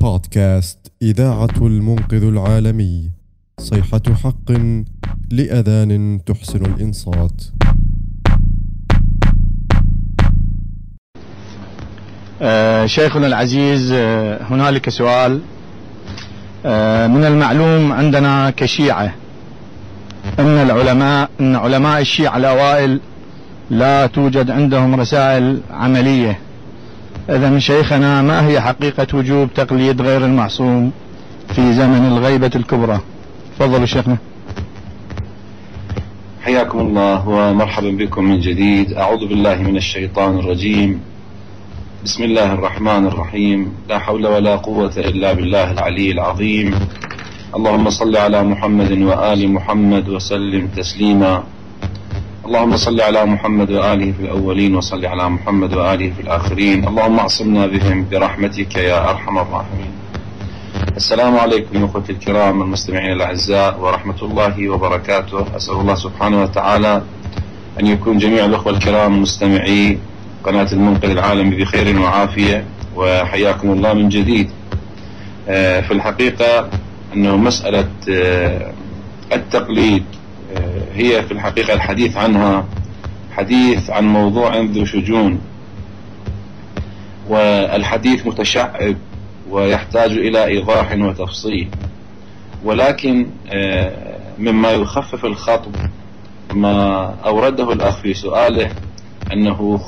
بودكاست إذاعة المنقذ العالمي، صيحة حق لأذان تحسن الإنصات. شيخنا العزيز، هنالك سؤال. من المعلوم عندنا كشيعة أن علماء الشيعة الأوائل لا توجد عندهم رسائل عملية. إذن شيخنا، ما هي حقيقة وجوب تقليد غير المعصوم في زمن الغيبة الكبرى؟ تفضلوا شيخنا. حياكم الله ومرحبا بكم من جديد. أعوذ بالله من الشيطان الرجيم. بسم الله الرحمن الرحيم. لا حول ولا قوة إلا بالله العلي العظيم. اللهم صل على محمد وآل محمد وسلم تسليما. اللهم صل على محمد وآله في الأولين وصل على محمد وآله في الآخرين. اللهم اعصمنا بهم برحمتك يا أرحم الراحمين. السلام عليكم أخوتي الكرام المستمعين الأعزاء ورحمة الله وبركاته. أسأل الله سبحانه وتعالى أن يكون جميع الأخوة الكرام مستمعي قناة المنقذ العالمي بخير وعافية، وحياكم الله من جديد. في الحقيقة أنه مسألة التقليد هي في الحقيقة الحديث عنها حديث عن موضوع ذو شجون، والحديث متشعب ويحتاج إلى إيضاح وتفصيل، ولكن مما يخفف الخطب ما أورده الأخ في سؤاله أنه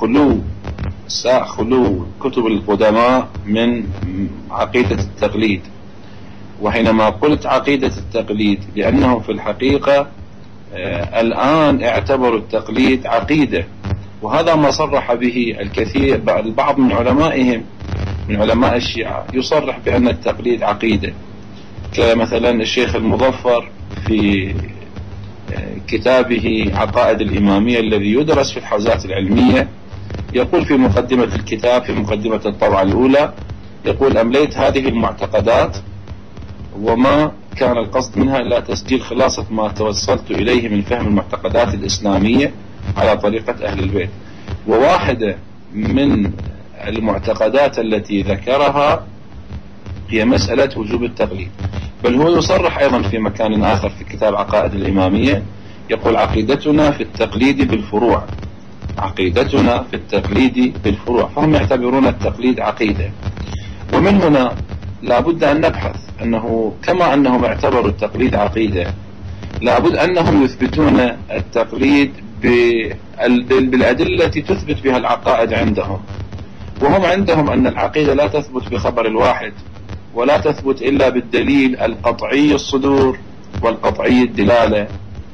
خلو كتب القدماء من عقيدة التقليد. وحينما قلت عقيدة التقليد لأنهم في الحقيقة الآن اعتبروا التقليد عقيدة، وهذا ما صرح به البعض من علمائهم من علماء الشيعة، يصرح بأن التقليد عقيدة، كمثلا الشيخ المظفر في كتابه عقائد الإمامية الذي يدرس في الحوزات العلمية، يقول في مقدمة الكتاب، في مقدمة الطبعة الأولى، يقول: أمليت هذه المعتقدات وما كان القصد منها إلا تسجيل خلاصة ما توصلت إليه من فهم المعتقدات الإسلامية على طريقة أهل البيت. وواحدة من المعتقدات التي ذكرها هي مسألة وجوب التقليد. بل هو يصرح أيضا في مكان آخر في كتاب عقائد الإمامية، يقول: عقيدتنا في التقليد بالفروع، عقيدتنا في التقليد بالفروع. فهم يعتبرون التقليد عقيدة. ومن هنا لابد أن نبحث أنه كما أنهم اعتبروا التقليد عقيدة، لابد أنهم يثبتون التقليد بالأدلة التي تثبت بها العقائد عندهم. وهم عندهم أن العقيدة لا تثبت بخبر الواحد، ولا تثبت إلا بالدليل القطعي الصدور والقطعي الدلالة.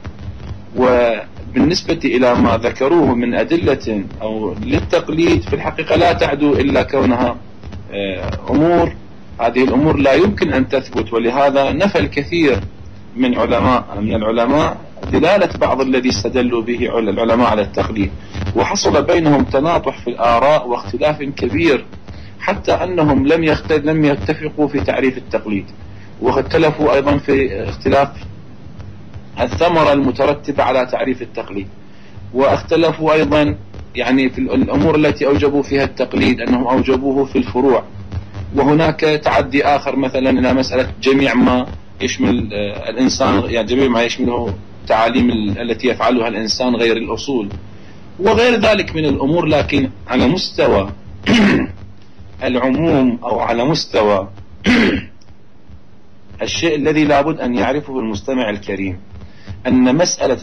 وبالنسبة إلى ما ذكروه من أدلة أو للتقليد، في الحقيقة لا تعدو إلا كونها أمور، هذه الأمور لا يمكن أن تثبت. ولهذا نفى الكثير من العلماء دلالة بعض الذي استدلوا به العلماء على التقليد، وحصل بينهم تناطح في الآراء واختلاف كبير، حتى أنهم لم يتفقوا في تعريف التقليد، واختلفوا أيضا في اختلاف الثمرة المترتبة على تعريف التقليد، واختلفوا أيضا يعني في الأمور التي أوجبوا فيها التقليد، أنهم أوجبوه في الفروع. وهناك تعدي آخر مثلا إلى مسألة جميع ما يشمل الإنسان، يعني جميع ما يشمله تعاليم التي يفعلها الإنسان غير الأصول وغير ذلك من الأمور. لكن على مستوى العموم أو على مستوى الشيء الذي لابد أن يعرفه المستمع الكريم، أن مسألة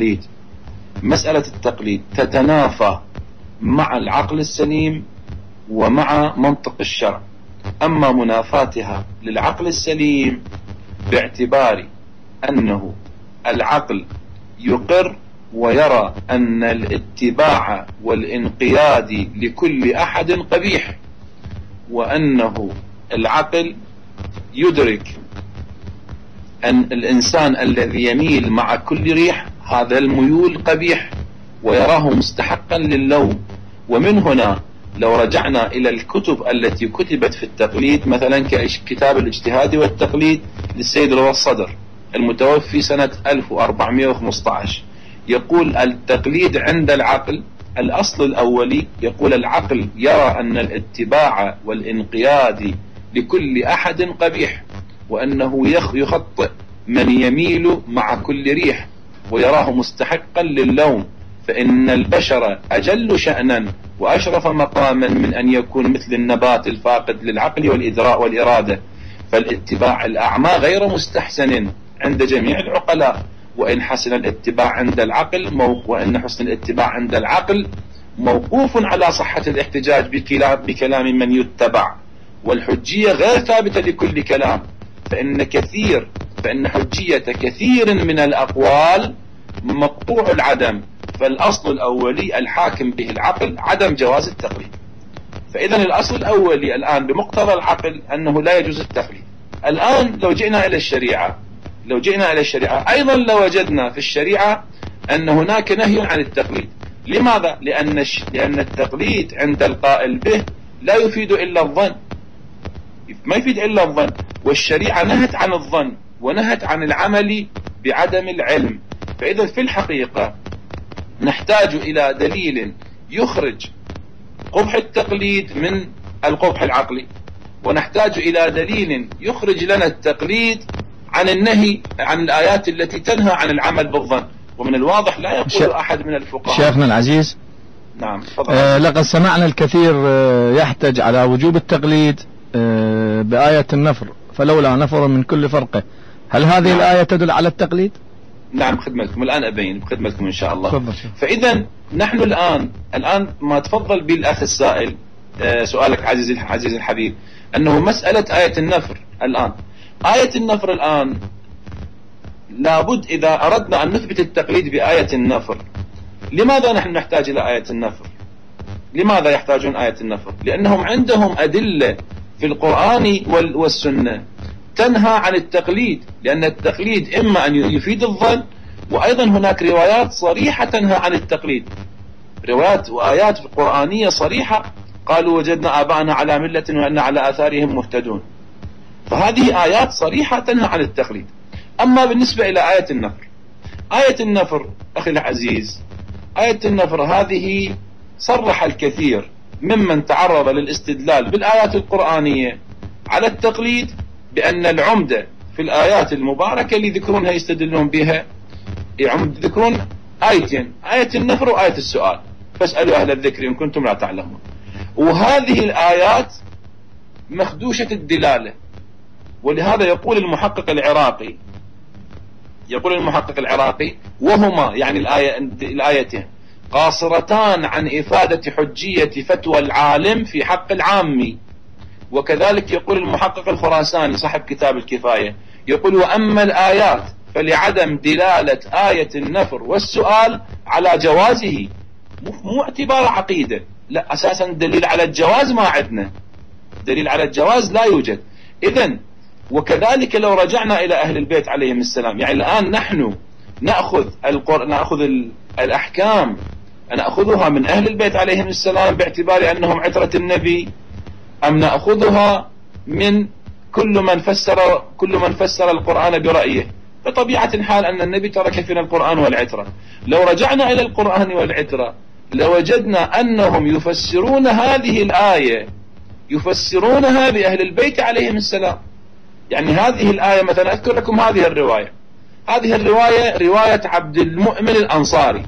التقليد تتنافى مع العقل السليم ومع منطق الشرع. أما منافاتها للعقل السليم باعتبار أنه العقل يقر ويرى أن الاتباع والانقياد لكل أحد قبيح، وأنه العقل يدرك أن الإنسان الذي يميل مع كل ريح هذا الميول قبيح ويراه مستحقا للوم. ومن هنا لو رجعنا إلى الكتب التي كتبت في التقليد، مثلا ككتاب الاجتهاد والتقليد للسيد رضا الصدر المتوفي سنة 1415، يقول: التقليد عند العقل الأصل الأولي، يقول: العقل يرى أن الاتباع والانقياد لكل أحد قبيح، وأنه يخطئ من يميل مع كل ريح ويراه مستحقا للوم، فإن البشر أجل شأنا وأشرف مقاما من أن يكون مثل النبات الفاقد للعقل والإدراء والإرادة. فالاتباع الأعمى غير مستحسن عند جميع العقلاء، وإن حسن الاتباع عند العقل وإن حسن الاتباع عند العقل موقوف على صحة الاحتجاج بكلام من يتبع، والحجية غير ثابتة لكل كلام، فإن حجية كثير من الأقوال مقطوع العدم، فالأصل الأولي الحاكم به العقل عدم جواز التقليد. فإذا الأصل الأولي الآن بمقتضى العقل أنه لا يجوز التقليد. الآن لو جئنا إلى الشريعة أيضا لوجدنا في الشريعة أن هناك نهي عن التقليد. لماذا؟ لأن التقليد عند القائل به لا يفيد إلا الظن، ما يفيد إلا الظن، والشريعة نهت عن الظن ونهت عن العمل بعدم العلم. فإذا في الحقيقة نحتاج إلى دليل يخرج قبح التقليد من القبح العقلي، ونحتاج إلى دليل يخرج لنا التقليد عن النهي عن الآيات التي تنهى عن العمل بالظن. ومن الواضح لا يقول أحد من الفقهاء. شيخنا العزيز، نعم تفضل. لقد سمعنا الكثير يحتج على وجوب التقليد بآية النفر، فلولا نفر من كل فرقة. هل هذه نعم. الآية تدل على التقليد؟ نعم بخدمتكم، الآن أبين بخدمتكم إن شاء الله. تفضل. فإذا نحن الآن ما تفضل بالأخ السائل سؤالك عزيز الحبيب، أنه مسألة آية النفر. الآن آية النفر الآن لابد إذا أردنا أن نثبت التقليد بآية النفر، لماذا نحن نحتاج إلى آية النفر؟ لماذا يحتاجون آية النفر؟ لأنهم عندهم أدلة في القرآن والسنة تنهى عن التقليد، لأن التقليد إما أن يفيد الظن، وأيضا هناك روايات صريحة تنهى عن التقليد، روايات وآيات قرآنية صريحة قالوا وجدنا آباءنا على ملة وأن على آثارهم مهتدون. فهذه آيات صريحة تنهى عن التقليد. أما بالنسبة إلى آية النفر أخي العزيز، آية النفر هذه صرح الكثير ممن تعرض للاستدلال بالآيات القرآنية على التقليد بأن العمدة في الآيات المباركة اللي يذكرونها يستدلون بها يذكرون آيتين، آية النفر وآية السؤال، فاسألوا أهل الذكر إن كنتم لا تعلمون. وهذه الآيات مخدوشة الدلالة، ولهذا يقول المحقق العراقي وهما يعني الآيتين قاصرتان عن إفادة حجية فتوى العالم في حق العامي. وكذلك يقول المحقق الخراساني صاحب كتاب الكفاية، يقول وأما الآيات فلعدم دلالة آية النفر والسؤال على جوازه، مو اعتبار عقيدة، لا أساسا دليل على الجواز ما عندنا، دليل على الجواز لا يوجد. إذن وكذلك لو رجعنا إلى أهل البيت عليهم السلام، يعني الآن نحن نأخذ الأحكام نأخذها من أهل البيت عليهم السلام باعتبار أنهم عترة النبي، أم نأخذها من كل من فسر القرآن برأيه؟ بطبيعة الحال أن النبي ترك فينا القرآن والعترة. لو رجعنا إلى القرآن والعترة لوجدنا أنهم يفسرون هذه الآية يفسرونها بأهل البيت عليهم السلام. يعني هذه الآية مثلا أذكر لكم هذه الرواية رواية عبد المؤمن الأنصاري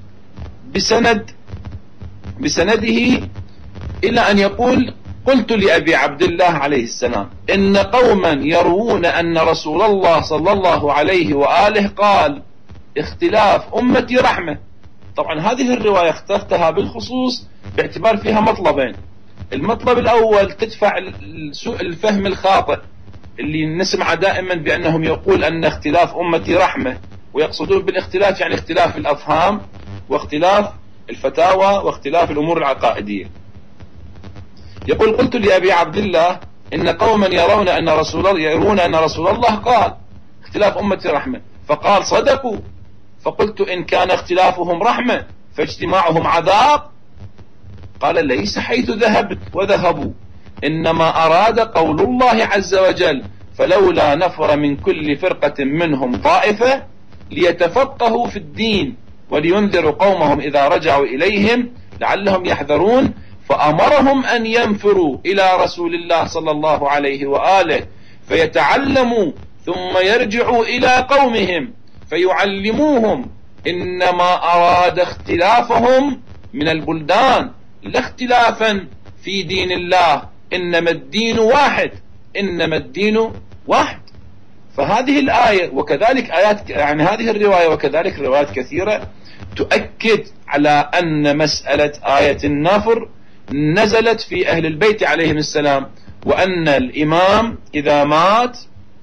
بسنده إلى أن يقول قلت لأبي عبد الله عليه السلام إن قوما يروون أن رسول الله صلى الله عليه وآله قال اختلاف أمتي رحمة. طبعا هذه الرواية اخترتها بالخصوص باعتبار فيها مطلبين. المطلب الأول تدفع سوء الفهم الخاطئ اللي نسمع دائما بأنهم يقول أن اختلاف أمتي رحمة، ويقصدون بالاختلاف يعني اختلاف الأفهام واختلاف الفتاوى واختلاف الأمور العقائدية. يقول قلت لأبي عبد الله إن قوما يرون أن رسول الله قال اختلاف أمتي رحمة، فقال صدقوا. فقلت إن كان اختلافهم رحمة فاجتماعهم عذاب. قال ليس حيث ذهبت وذهبوا، إنما أراد قول الله عز وجل فلولا نفر من كل فرقة منهم طائفة ليتفقهوا في الدين ولينذروا قومهم إذا رجعوا إليهم لعلهم يحذرون. فأمرهم أن ينفروا إلى رسول الله صلى الله عليه وآله فيتعلموا ثم يرجعوا إلى قومهم فيعلموهم إنما أراد اختلافهم من البلدان لا اختلافا في دين الله، إنما الدين واحد، إنما الدين واحد. فهذه الآية وكذلك آيات يعني هذه الرواية وكذلك روايات كثيرة تؤكد على أن مسألة آية النفر نزلت في أهل البيت عليهم السلام، وأن الإمام إذا مات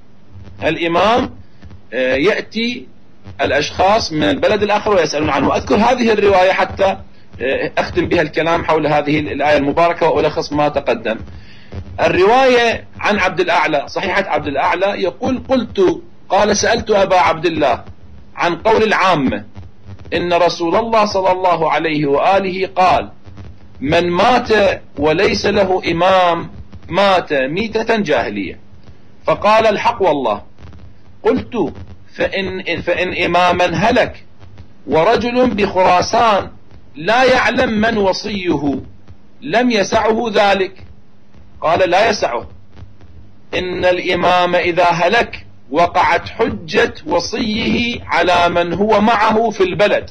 الإمام يأتي الأشخاص من البلد الآخر ويسألون عنه. وأذكر هذه الرواية حتى أختم بها الكلام حول هذه الآية المباركة وألخص ما تقدم. الرواية عن عبد الأعلى، صحيحة عبد الأعلى، يقول قال سألت أبا عبد الله عن قول العامة إن رسول الله صلى الله عليه وآله قال من مات وليس له إمام مات ميتة جاهلية، فقال الحق والله. قلت فإن إماما هلك ورجل بخراسان لا يعلم من وصيه لم يسعه ذلك؟ قال لا يسعه، إن الإمام إذا هلك وقعت حجة وصيه على من هو معه في البلد،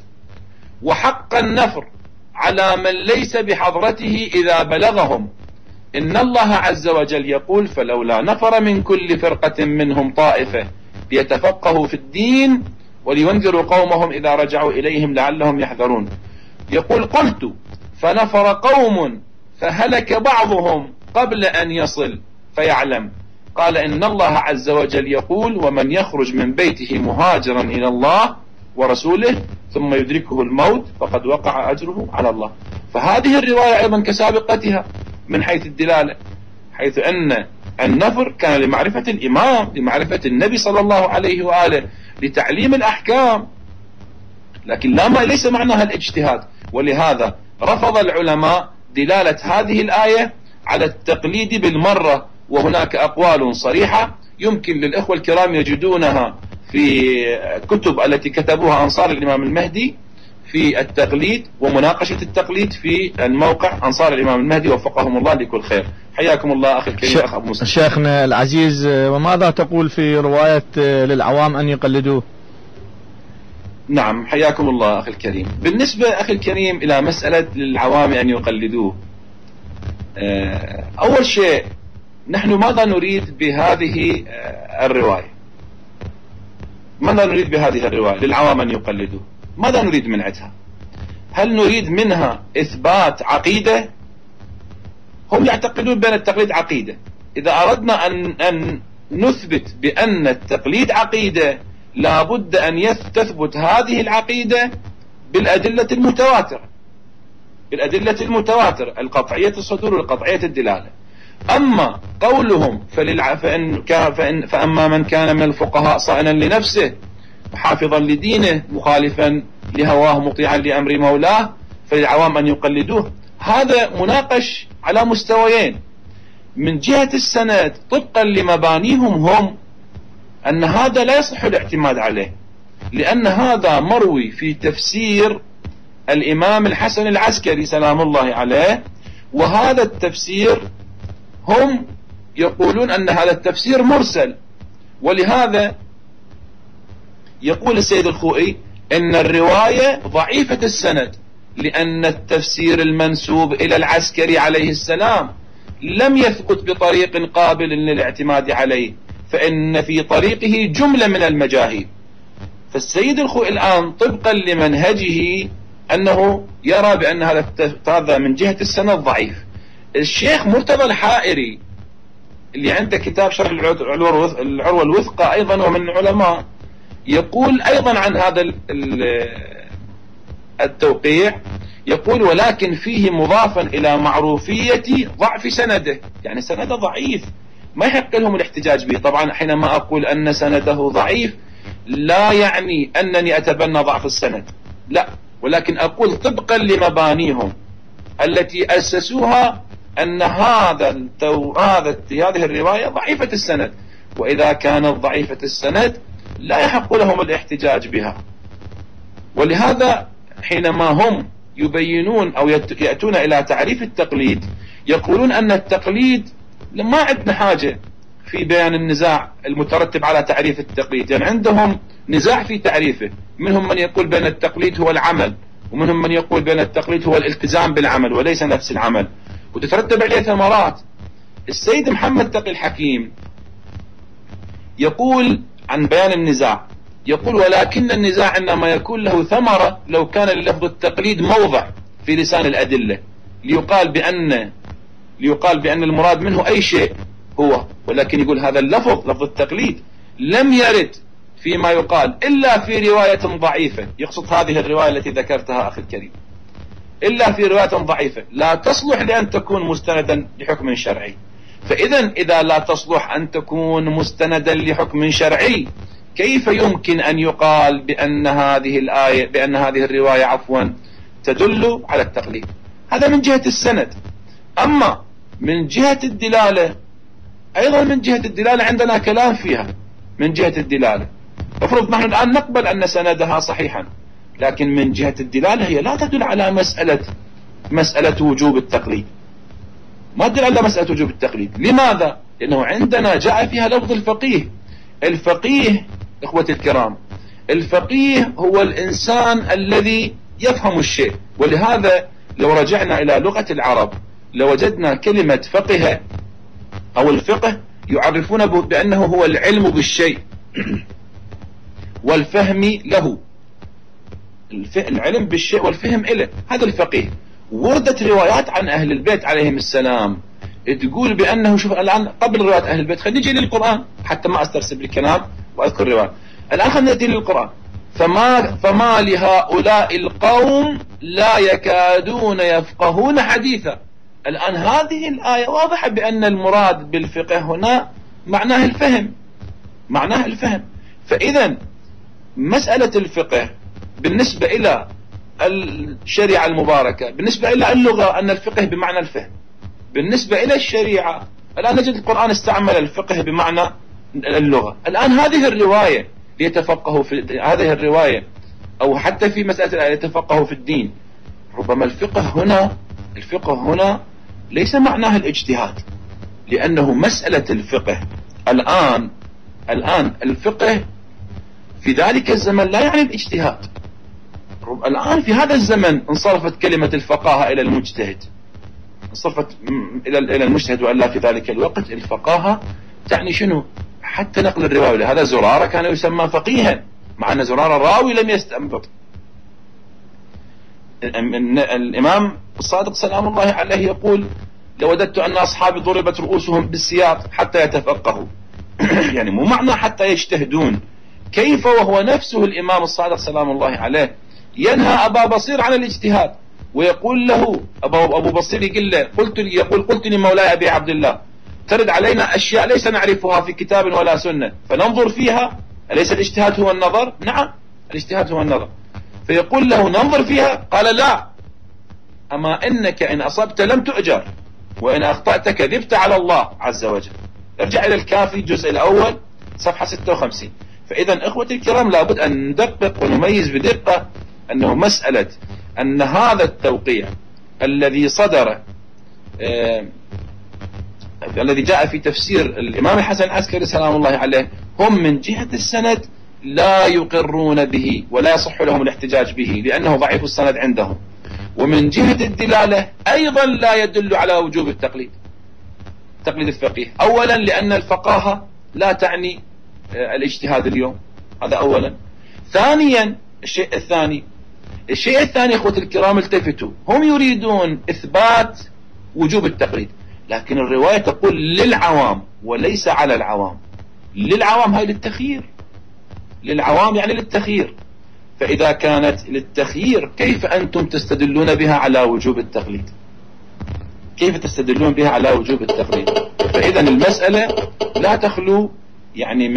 وحق النفر على من ليس بحضرته إذا بلغهم. إن الله عز وجل يقول فلولا نفر من كل فرقة منهم طائفة ليتفقهوا في الدين ولينذروا قومهم إذا رجعوا إليهم لعلهم يحذرون. يقول قلت فنفر قوم فهلك بعضهم قبل أن يصل فيعلم. قال إن الله عز وجل يقول ومن يخرج من بيته مهاجرا إلى الله ورسوله ثم يدركه الموت فقد وقع أجره على الله. فهذه الرواية أيضا كسابقتها من حيث الدلالة، حيث أن النفر كان لمعرفة الإمام، لمعرفة النبي صلى الله عليه وآله، لتعليم الأحكام، لكن ليس معناها الاجتهاد. ولهذا رفض العلماء دلالة هذه الآية على التقليد بالمرة، وهناك أقوال صريحة يمكن للإخوة الكرام يجدونها في كتب التي كتبوها أنصار الإمام المهدي في التقليد ومناقشة التقليد في الموقع أنصار الإمام المهدي وفقهم الله لكل خير. حياكم الله أخي الكريم أخ أبو مسلم. شيخنا العزيز، وماذا تقول في رواية للعوام أن يقلدوه؟ نعم حياكم الله أخي الكريم. بالنسبة أخي الكريم إلى مسألة للعوام أن يقلدوه، أول شيء نحن ماذا نريد بهذه الرواية؟ ماذا نريد بهذه الرواية للعوام أن يقلدوه؟ ماذا نريد من عندها؟ هل نريد منها إثبات عقيدة؟ هم يعتقدون بأن التقليد عقيدة. إذا أردنا أن نثبت بأن التقليد عقيدة لابد أن تثبت هذه العقيدة بالأدلة المتواترة، بالأدلة المتواترة القطعية الصدور والقطعية الدلالة. أما قولهم فأما من كان من الفقهاء صائنا لنفسه محافظا لدينه مخالفا لهواه مطيعا لأمر مولاه فللعوام أن يقلدوه، هذا مناقش على مستويين. من جهة السند طبقا لمبانيهم هم أن هذا لا يصح الاعتماد عليه، لأن هذا مروي في تفسير الإمام الحسن العسكري سلام الله عليه، وهذا التفسير هم يقولون أن هذا التفسير مرسل. ولهذا يقول السيد الخوئي أن الرواية ضعيفة السند، لأن التفسير المنسوب إلى العسكري عليه السلام لم يثبت بطريق قابل للاعتماد عليه، فإن في طريقه جملة من المجاهيل. فالسيد الخوئي الآن طبقا لمنهجه أنه يرى بأن هذا من جهة السند ضعيف. الشيخ مرتضى الحائري اللي عنده كتاب شرح العروة الوثقى أيضا ومن العلماء يقول أيضا عن هذا التوقيع، يقول ولكن فيه مضافا إلى معروفية ضعف سنده، يعني سنده ضعيف ما يحق لهم الاحتجاج به. طبعا حينما أقول أن سنده ضعيف لا يعني أنني أتبنى ضعف السند، لا، ولكن أقول طبقا لمبانيهم التي أسسوها أن هذه الرواية ضعيفة السند، وإذا كانت ضعيفة السند لا يحق لهم الاحتجاج بها. ولهذا حينما هم يبينون أو يأتون إلى تعريف التقليد يقولون أن التقليد ما عندنا حاجة في بيان النزاع المترتب على تعريف التقليد، يعني عندهم نزاع في تعريفه. منهم من يقول بأن التقليد هو العمل، ومنهم من يقول بأن التقليد هو الالتزام بالعمل وليس نفس العمل، وتترتب عليه ثمرات. السيد محمد تقي الحكيم يقول عن بيان النزاع، يقول: ولكن النزاع إنما يكون له ثمرة لو كان للفظ التقليد موضع في لسان الأدلة ليقال بأن المراد منه أي شيء هو، ولكن يقول هذا اللفظ لفظ التقليد لم يرد فيما يقال إلا في رواية ضعيفة، يقصد هذه الرواية التي ذكرتها أخي الكريم، إلا في رواية ضعيفة لا تصلح لأن تكون مستندا لحكم شرعي. فإذا إذا لا تصلح أن تكون مستندا لحكم شرعي، كيف يمكن أن يقال بأن هذه الرواية تدل على التقليد؟ هذا من جهة السند. أما من جهة الدلالة، أيضا من جهة الدلالة عندنا كلام فيها. من جهة الدلالة افرض نحن الآن نقبل أن سندها صحيحا، لكن من جهة الدلالة هي لا تدل على مسألة وجوب التقليد، ما تدل على مسألة وجوب التقليد. لماذا؟ لأنه عندنا جاء فيها لفظ الفقيه. الفقيه إخوتي الكرام، الفقيه هو الإنسان الذي يفهم الشيء، ولهذا لو رجعنا إلى لغة العرب لوجدنا كلمة فقه أو الفقه يعرفون بأنه هو العلم بالشيء والفهم له، العلم بالشيء والفهم إله، هذا الفقيه. وردت روايات عن أهل البيت عليهم السلام تقول بأنه، شوف الآن قبل روايات أهل البيت خلينا نجي للقرآن حتى ما أسترسل بالكلام وأذكر روايات. الآن خلينا نأتي للقرآن. فما لهؤلاء القوم لا يكادون يفقهون حديثا. الآن هذه الآية واضحة بأن المراد بالفقه هنا معناه الفهم. فإذا مسألة الفقه بالنسبة إلى الشريعة المباركة، بالنسبة إلى اللغة أن الفقه بمعنى الفهم، بالنسبة إلى الشريعة الآن نجد القرآن استعمل الفقه بمعنى اللغة. الآن هذه الرواية ليتفقهوا في هذه الرواية، أو حتى في مسألة يتفقهوا في الدين، ربما الفقه هنا ليس معناه الاجتهاد، لأنه مسألة الفقه الآن الفقه في ذلك الزمن لا يعني الاجتهاد. الآن في هذا الزمن انصرفت كلمة الفقاهة إلى المجتهد، انصرفت إلى المجتهد، وإلا في ذلك الوقت الفقاهة تعني شنو؟ حتى نقل الرواية. لهذا زرارة كان يسمى فقيها، مع أن زرارة راوي لم يستنبط. الإمام الصادق سلام الله عليه يقول: لوددت أن أصحابي ضربت رؤوسهم بالسياط حتى يتفقهوا يعني مو معنى حتى يجتهدون. كيف وهو نفسه الإمام الصادق سلام الله عليه ينهى أبا بصير عن الاجتهاد، ويقول له أبو بصير قلت لمولاي أبي عبد الله ترد علينا أشياء ليس نعرفها في كتاب ولا سنة فننظر فيها، أليس الاجتهاد هو النظر؟ نعم الاجتهاد هو النظر. فيقول له: ننظر فيها؟ قال: لا، أما إنك إن أصبت لم تؤجر، وإن أخطأت كذبت على الله عز وجل. ارجع إلى الكافي الجزء الأول صفحة 56. فإذا إخوتي الكرام لابد أن ندقق ونميز بدقة أنه مسألة أن هذا التوقيع الذي صدر الذي جاء في تفسير الإمام الحسن العسكري سلام الله عليه، هم من جهة السند لا يقرون به ولا يصح لهم الاحتجاج به لأنه ضعيف السند عندهم، ومن جهة الدلالة أيضا لا يدل على وجوب تقليد الفقيه. أولا لأن الفقاهة لا تعني الاجتهاد اليوم، هذا أولا. ثانيا الشيء الثاني اخوتي الكرام التفتوا، هم يريدون إثبات وجوب التقليد، لكن الرواية تقول للعوام وليس على العوام. للعوام هاي للتخيير، للعوام يعني للتخيير. فإذا كانت للتخيير كيف أنتم تستدلون بها على وجوب التقليد؟ كيف تستدلون بها على وجوب التقليد؟ فإذا المسألة لا تخلو يعني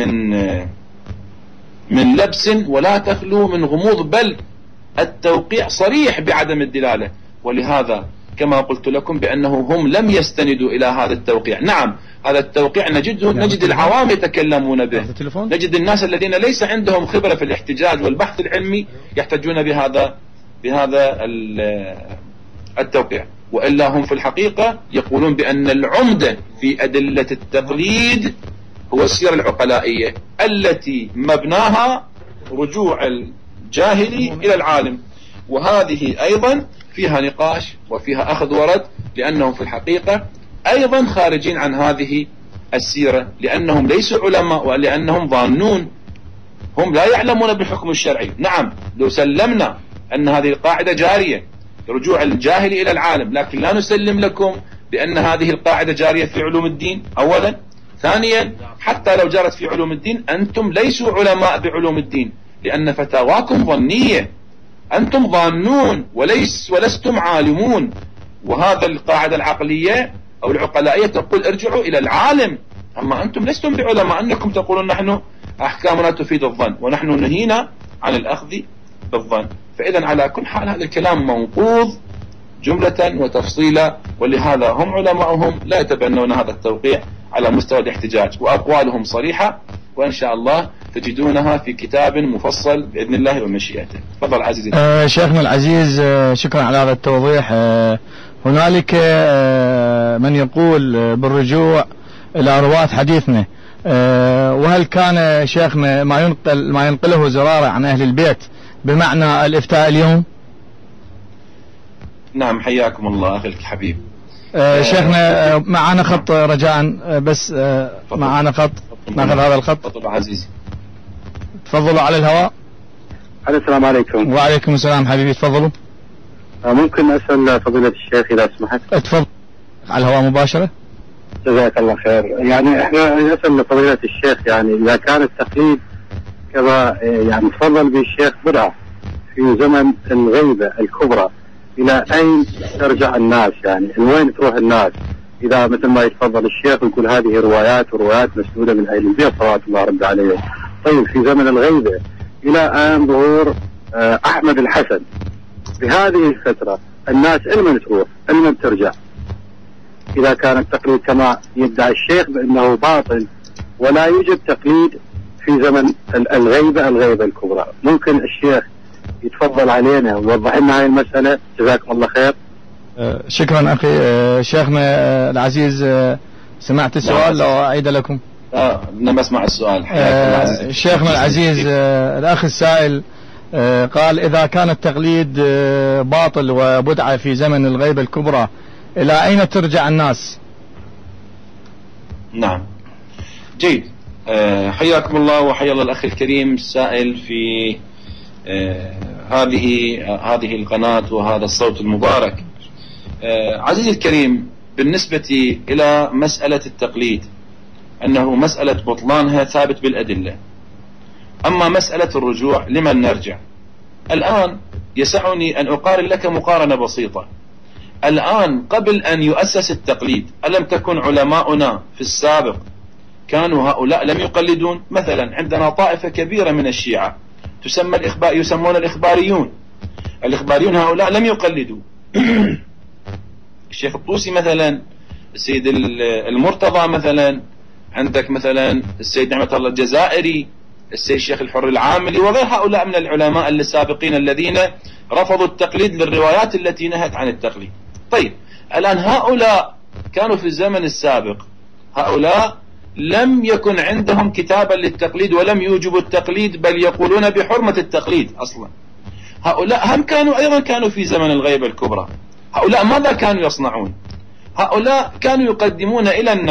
من لبس ولا تخلو من غموض، بل التوقيع صريح بعدم الدلالة. ولهذا كما قلت لكم بأنه هم لم يستندوا إلى هذا التوقيع. نعم هذا التوقيع نجد العوام يتكلمون به، نجد الناس الذين ليس عندهم خبرة في الاحتجاج والبحث العلمي يحتجون بهذا بهذا التوقيع، وإلا هم في الحقيقة يقولون بأن العمدة في أدلة التقليد هو السيرة العقلائية التي مبناها رجوع الجاهلي إلى العالم، وهذه أيضا فيها نقاش وفيها أخذ ورد، لأنهم في الحقيقة أيضا خارجين عن هذه السيرة، لأنهم ليسوا علماء ولأنهم ظانون، هم لا يعلمون بالحكم الشرعي. نعم لو سلمنا أن هذه القاعدة جارية رجوع الجاهل إلى العالم، لكن لا نسلم لكم بأن هذه القاعدة جارية في علوم الدين أولا. ثانيا حتى لو جرت في علوم الدين أنتم ليسوا علماء بعلوم الدين، لأن فتاواكم ظنية، أنتم ظانون ولستم عالمون، وهذا القاعدة العقلية أو العقلائية تقول ارجعوا إلى العالم، أما أنتم لستم بعلماء، أنكم تقولون نحن أحكامنا تفيد الظن ونحن نهينا عن الأخذ بالظن. فإذا على كل حال هذا الكلام منقوض جملة وتفصيلا، ولهذا هم علماؤهم لا يتبنون هذا التوقيع على مستوى الاحتجاج، وأقوالهم صريحة، وإن شاء الله تجدونها في كتاب مفصل بإذن الله ومشيئته. تفضل عزيزي. شيخنا العزيز، شكرا على هذا التوضيح. هنالك من يقول بالرجوع إلى رواة حديثنا، وهل كان شيخنا ما ينقله زرارة عن أهل البيت بمعنى الإفتاء اليوم؟ نعم حياكم الله أخي الحبيب. شيخنا معنا خط رجاء، بس معنا خط ناخذ هذا الخط. تفضل عزيزي. تفضلوا على الهواء. السلام عليكم. وعليكم السلام حبيبي، تفضلوا. ممكن أسأل فضيلة الشيخ إذا سمحت؟ تفضل على الهواء مباشرة. جزاك الله خير. يعني احنا نسأل فضيلة الشيخ، يعني إذا كان التقليد كما يعني تفضل به الشيخ بدعة في زمن الغيبة الكبرى، إلى أين ترجع الناس؟ يعني وين تروح الناس؟ إذا مثل ما يتفضل الشيخ ويقول هذه روايات وروايات مسنودة من أهل البيت صلوات الله رب عليهم. طيب في زمن الغيبة إلى أن ظهور أحمد الحسن، بهذه الفترة الناس إلمن تروح إلمن ترجع؟ إذا كان التقليد كما يدعي الشيخ بأنه باطل ولا يوجد تقليد في زمن الغيبة الكبرى، ممكن الشيخ يتفضل علينا ويوضح لنا هاي المسألة؟ جزاكم الله خير. شكرا أخي. شيخنا العزيز، سمعت السؤال لو أعيد لكم؟ لم أسمع السؤال. شيخنا العزيز، الأخ السائل قال إذا كان التقليد باطل وبدعة في زمن الغيبة الكبرى، إلى أين ترجع الناس؟ نعم جيد. حياكم الله وحيا الله الأخ الكريم السائل في هذه القناة وهذا الصوت المبارك. عزيزي الكريم، بالنسبة إلى مسألة التقليد أنه مسألة بطلانها ثابت بالأدلة، أما مسألة الرجوع لمن نرجع؟ الآن يسعني أن أقارن لك مقارنة بسيطة. الآن قبل أن يؤسس التقليد ألم تكن علماؤنا في السابق كانوا هؤلاء لم يقلدون؟ مثلا عندنا طائفة كبيرة من الشيعة يسمون الإخباريون. الإخباريون هؤلاء لم يقلدوا. الشيخ الطوسي مثلا، السيد المرتضى مثلا، عندك مثلا السيد نعمة الله الجزائري، السيد الشيخ الحر العاملي، وغير هؤلاء من العلماء السابقين الذين رفضوا التقليد للروايات التي نهت عن التقليد. طيب الآن هؤلاء كانوا في الزمن السابق، هؤلاء لم يكن عندهم كتابا للتقليد ولم يوجبوا التقليد، بل يقولون بحرمة التقليد أصلا. هؤلاء هم أيضا كانوا في زمن الغيبة الكبرى. هؤلاء ماذا كانوا يصنعون؟ هؤلاء كانوا يقدمون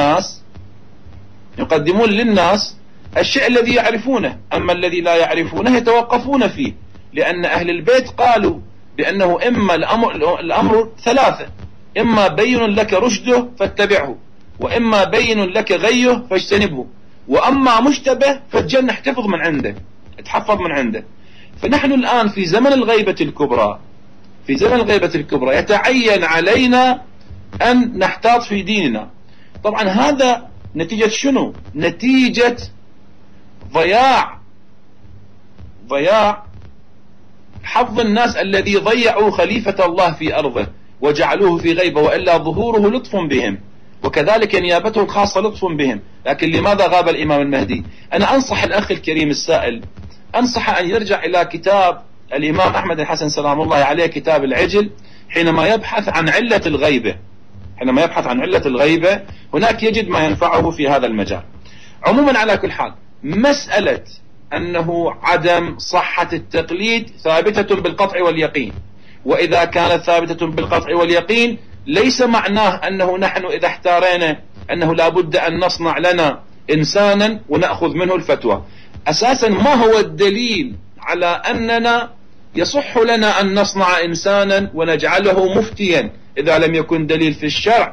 للناس الشيء الذي يعرفونه، أما الذي لا يعرفونه يتوقفون فيه، لأن أهل البيت قالوا بأنه إما الأمر ثلاثة: إما بين لك رشده فاتبعه، وإما بين لك غيه فاجتنبه، وأما مشتبه فالجنة احتفظ من عنده. فنحن الآن في زمن الغيبة الكبرى، يتعين علينا أن نحتاط في ديننا. طبعا هذا نتيجة شنو؟ نتيجة ضياع حظ الناس الذي ضيعوا خليفة الله في أرضه وجعلوه في غيبة، وإلا ظهوره لطف بهم، وكذلك نيابته الخاصة لطف بهم. لكن لماذا غاب الإمام المهدي؟ أنا أنصح الأخ الكريم السائل، أنصح أن يرجع إلى كتاب الإمام أحمد الحسن سلام الله عليه كتاب العجل حينما يبحث عن علة الغيبة، حينما يبحث عن علة الغيبة هناك يجد ما ينفعه في هذا المجال. عموما على كل حال مسألة أنه عدم صحة التقليد ثابتة بالقطع واليقين، وإذا كانت ثابتة بالقطع واليقين ليس معناه أنه نحن إذا احتارينا أنه لا بد أن نصنع لنا إنسانا ونأخذ منه الفتوى. أساسا ما هو الدليل على أننا يصح لنا أن نصنع إنسانا ونجعله مفتيا إذا لم يكن دليل في الشرع؟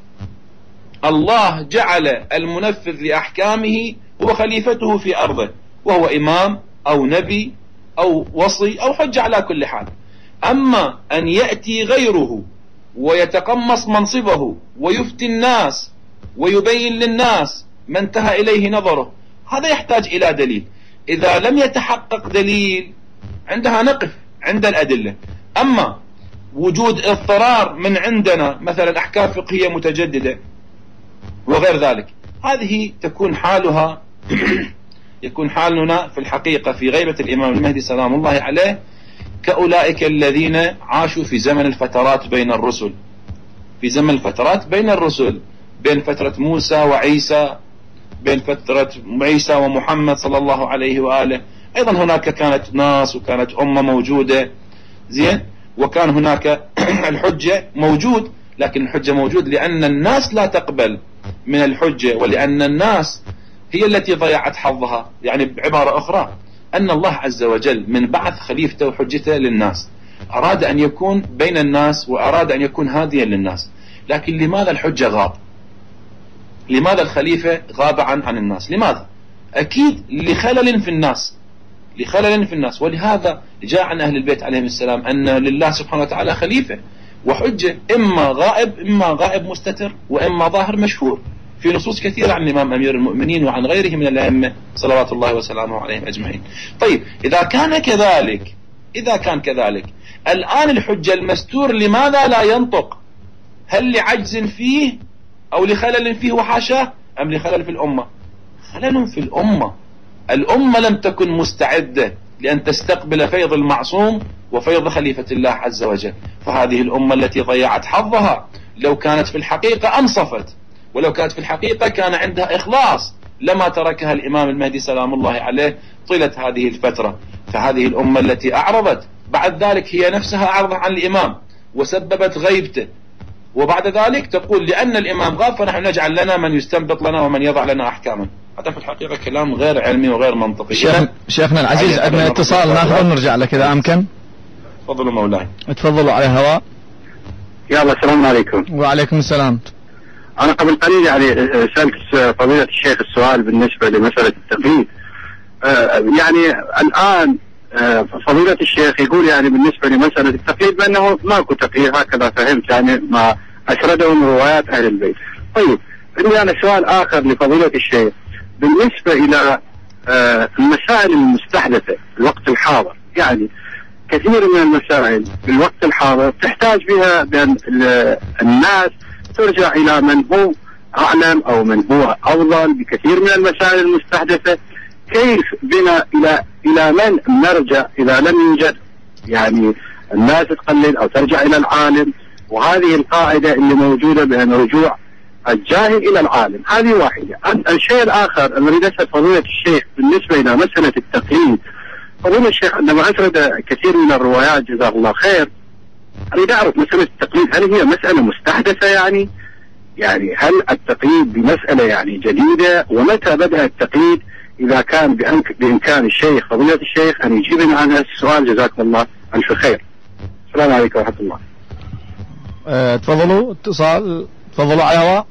الله جعل المنفذ لأحكامه هو خليفته في أرضه، وهو إمام أو نبي أو وصي أو حجة على كل حال. أما أن يأتي غيره ويتقمص منصبه ويفتي الناس ويبين للناس ما انتهى إليه نظره، هذا يحتاج إلى دليل. إذا لم يتحقق دليل عندها نقف عند الأدلة. أما وجود اضطرار من عندنا مثلا أحكام فقهية متجددة وغير ذلك، هذه تكون حالها يكون حالنا في الحقيقة في غيبة الإمام المهدي سلام الله عليه كأولئك الذين عاشوا في زمن الفترات بين الرسل، في زمن الفترات بين الرسل، بين فترة موسى وعيسى، بين فترة عيسى ومحمد صلى الله عليه وآله. أيضا هناك كانت ناس وكانت أمة موجودة زين، وكان هناك الحجة موجود، لكن الحجة موجود لأن الناس لا تقبل من الحجة، ولأن الناس هي التي ضيعت حظها. يعني بعبارة أخرى أن الله عز وجل من بعث خليفته وحجته للناس أراد أن يكون بين الناس وأراد أن يكون هاديا للناس، لكن لماذا الحجة غاب؟ لماذا الخليفة غاب عن الناس؟ لماذا؟ أكيد لخلل في الناس، لخلل في الناس. ولهذا جاء عن أهل البيت عليهم السلام أن لله سبحانه وتعالى خليفة وحجة، إما غائب مستتر وإما ظاهر مشهور، في نصوص كثيرة عن الإمام أمير المؤمنين وعن غيره من الأئمة صلوات الله وسلامه عليهم أجمعين. طيب إذا كان كذلك الآن الحجة المستور لماذا لا ينطق؟ هل لعجز فيه أو لخلل فيه وحاشاه، أم لخلل في الأمة؟ خلل في الأمة. الأمة لم تكن مستعدة لأن تستقبل فيض المعصوم وفيض خليفة الله عز وجل، فهذه الأمة التي ضيعت حظها لو كانت في الحقيقة أنصفت، ولو كانت في الحقيقة كان عندها إخلاص لما تركها الإمام المهدي سلام الله عليه طيلة هذه الفترة. فهذه الأمة التي أعرضت بعد ذلك هي نفسها أعرضت عن الإمام وسببت غيبته، وبعد ذلك تقول لأن الإمام غاب فنحن نجعل لنا من يستنبط لنا ومن يضع لنا أحكاما. هذا في الحقيقة كلام غير علمي وغير منطقي. شيخنا العزيز عندنا اتصال ناخذ ونرجع لك إذا أمكن. تفضلوا مولاي. تفضلوا على الهواء. يلا السلام عليكم. وعليكم السلام. أنا قبل قليل يعني سألت فضيلة الشيخ السؤال بالنسبة لمسألة التقليد. يعني الآن فضيلة الشيخ يقول يعني بالنسبة لمسألة التقليد بأنه ماكو تقليد، هكذا فهمت يعني ما أسرده من روايات أهل البيت. طيب عندي أنا سؤال آخر لفضيلة الشيخ بالنسبة إلى المسائل المستحدثة في الوقت الحاضر. يعني كثير من المسائل في الوقت الحاضر تحتاج بها بأن الناس ترجع إلى من هو أعلم أو من هو أفضل بكثير من المسائل المستحدثة. كيف بنا إلى من نرجع إذا لم يوجد يعني الناس تقلد أو ترجع إلى العالم؟ وهذه القاعدة اللي موجودة بأن رجوع الجاهل إلى العالم، هذه واحدة. الشيء الآخر أريد أسأل فضيلة الشيخ بالنسبة إلى مسألة التقليد. فضيلة الشيخ عندما أسرد كثير من الروايات جزاه الله خير، أريد أعرف مسألة التقليد هل هي مسألة مستحدثة؟ يعني هل التقليد بمسألة يعني جديدة؟ ومتى بدأ التقليد إذا كان بإمكان الشيخ فضيلة الشيخ أن يجيبنا عن هذا السؤال جزاكم الله ألف خير. السلام عليكم ورحمة الله. تفضلوا اتصال. تفضلوا على الهواء.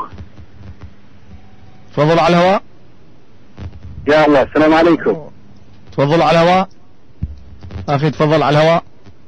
تفضلوا على الهواء. يا الله السلام عليكم. تفضلوا على الهواء أخي. تفضل على الهواء.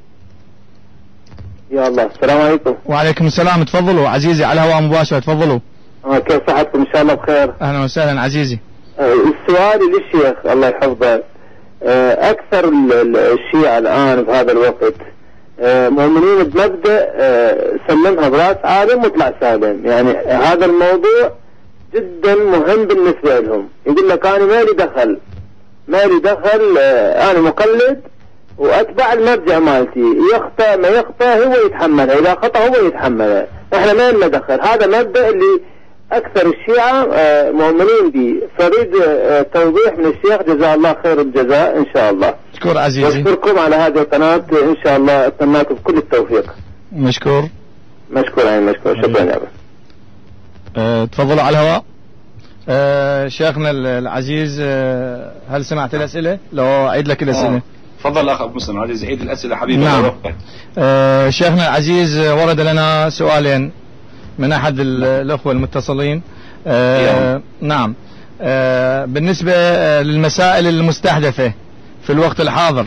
يا الله السلام عليكم. وعليكم السلام. تفضلوا عزيزي على الهواء مباشرة. تفضلوا. كيف صحتكم؟ إن شاء الله بخير. أهلا وسهلا عزيزي. السؤال للشيخ الله يحفظه، أكثر الشيعة الآن بهذا الوقت مؤمنين بمبدأ سلمها براس عالم واطلع سالم. يعني هذا الموضوع جدا مهم بالنسبة لهم. يقول لك أنا ما لي دخل أنا مقلد واتباع المرجع مالتي يخطأ ما يخطأ هو يتحملها، اذا خطأ هو يتحملها، احنا ما لنا دخل. هذا مبدأ اللي اكثر الشيعة مؤمنين به، فريد توضيح من الشيخ جزاه الله خير الجزاء ان شاء الله. مشكور عزيزي، واشكركم على هذه القناة ان شاء الله، اتمنى لكم كل التوفيق. مشكور مشكور شكرا يا ابا. تفضلوا على الهواء. شيخنا العزيز، هل سمعت الأسئلة؟ لو أعيد لك الأسئلة. تفضل أخ أبو مسلم عزيز، عيد الأسئلة حبيبي. نعم. شيخنا العزيز، ورد لنا سؤالين من أحد الأخوة المتصلين. نعم. بالنسبة للمسائل المستحدثة في الوقت الحاضر،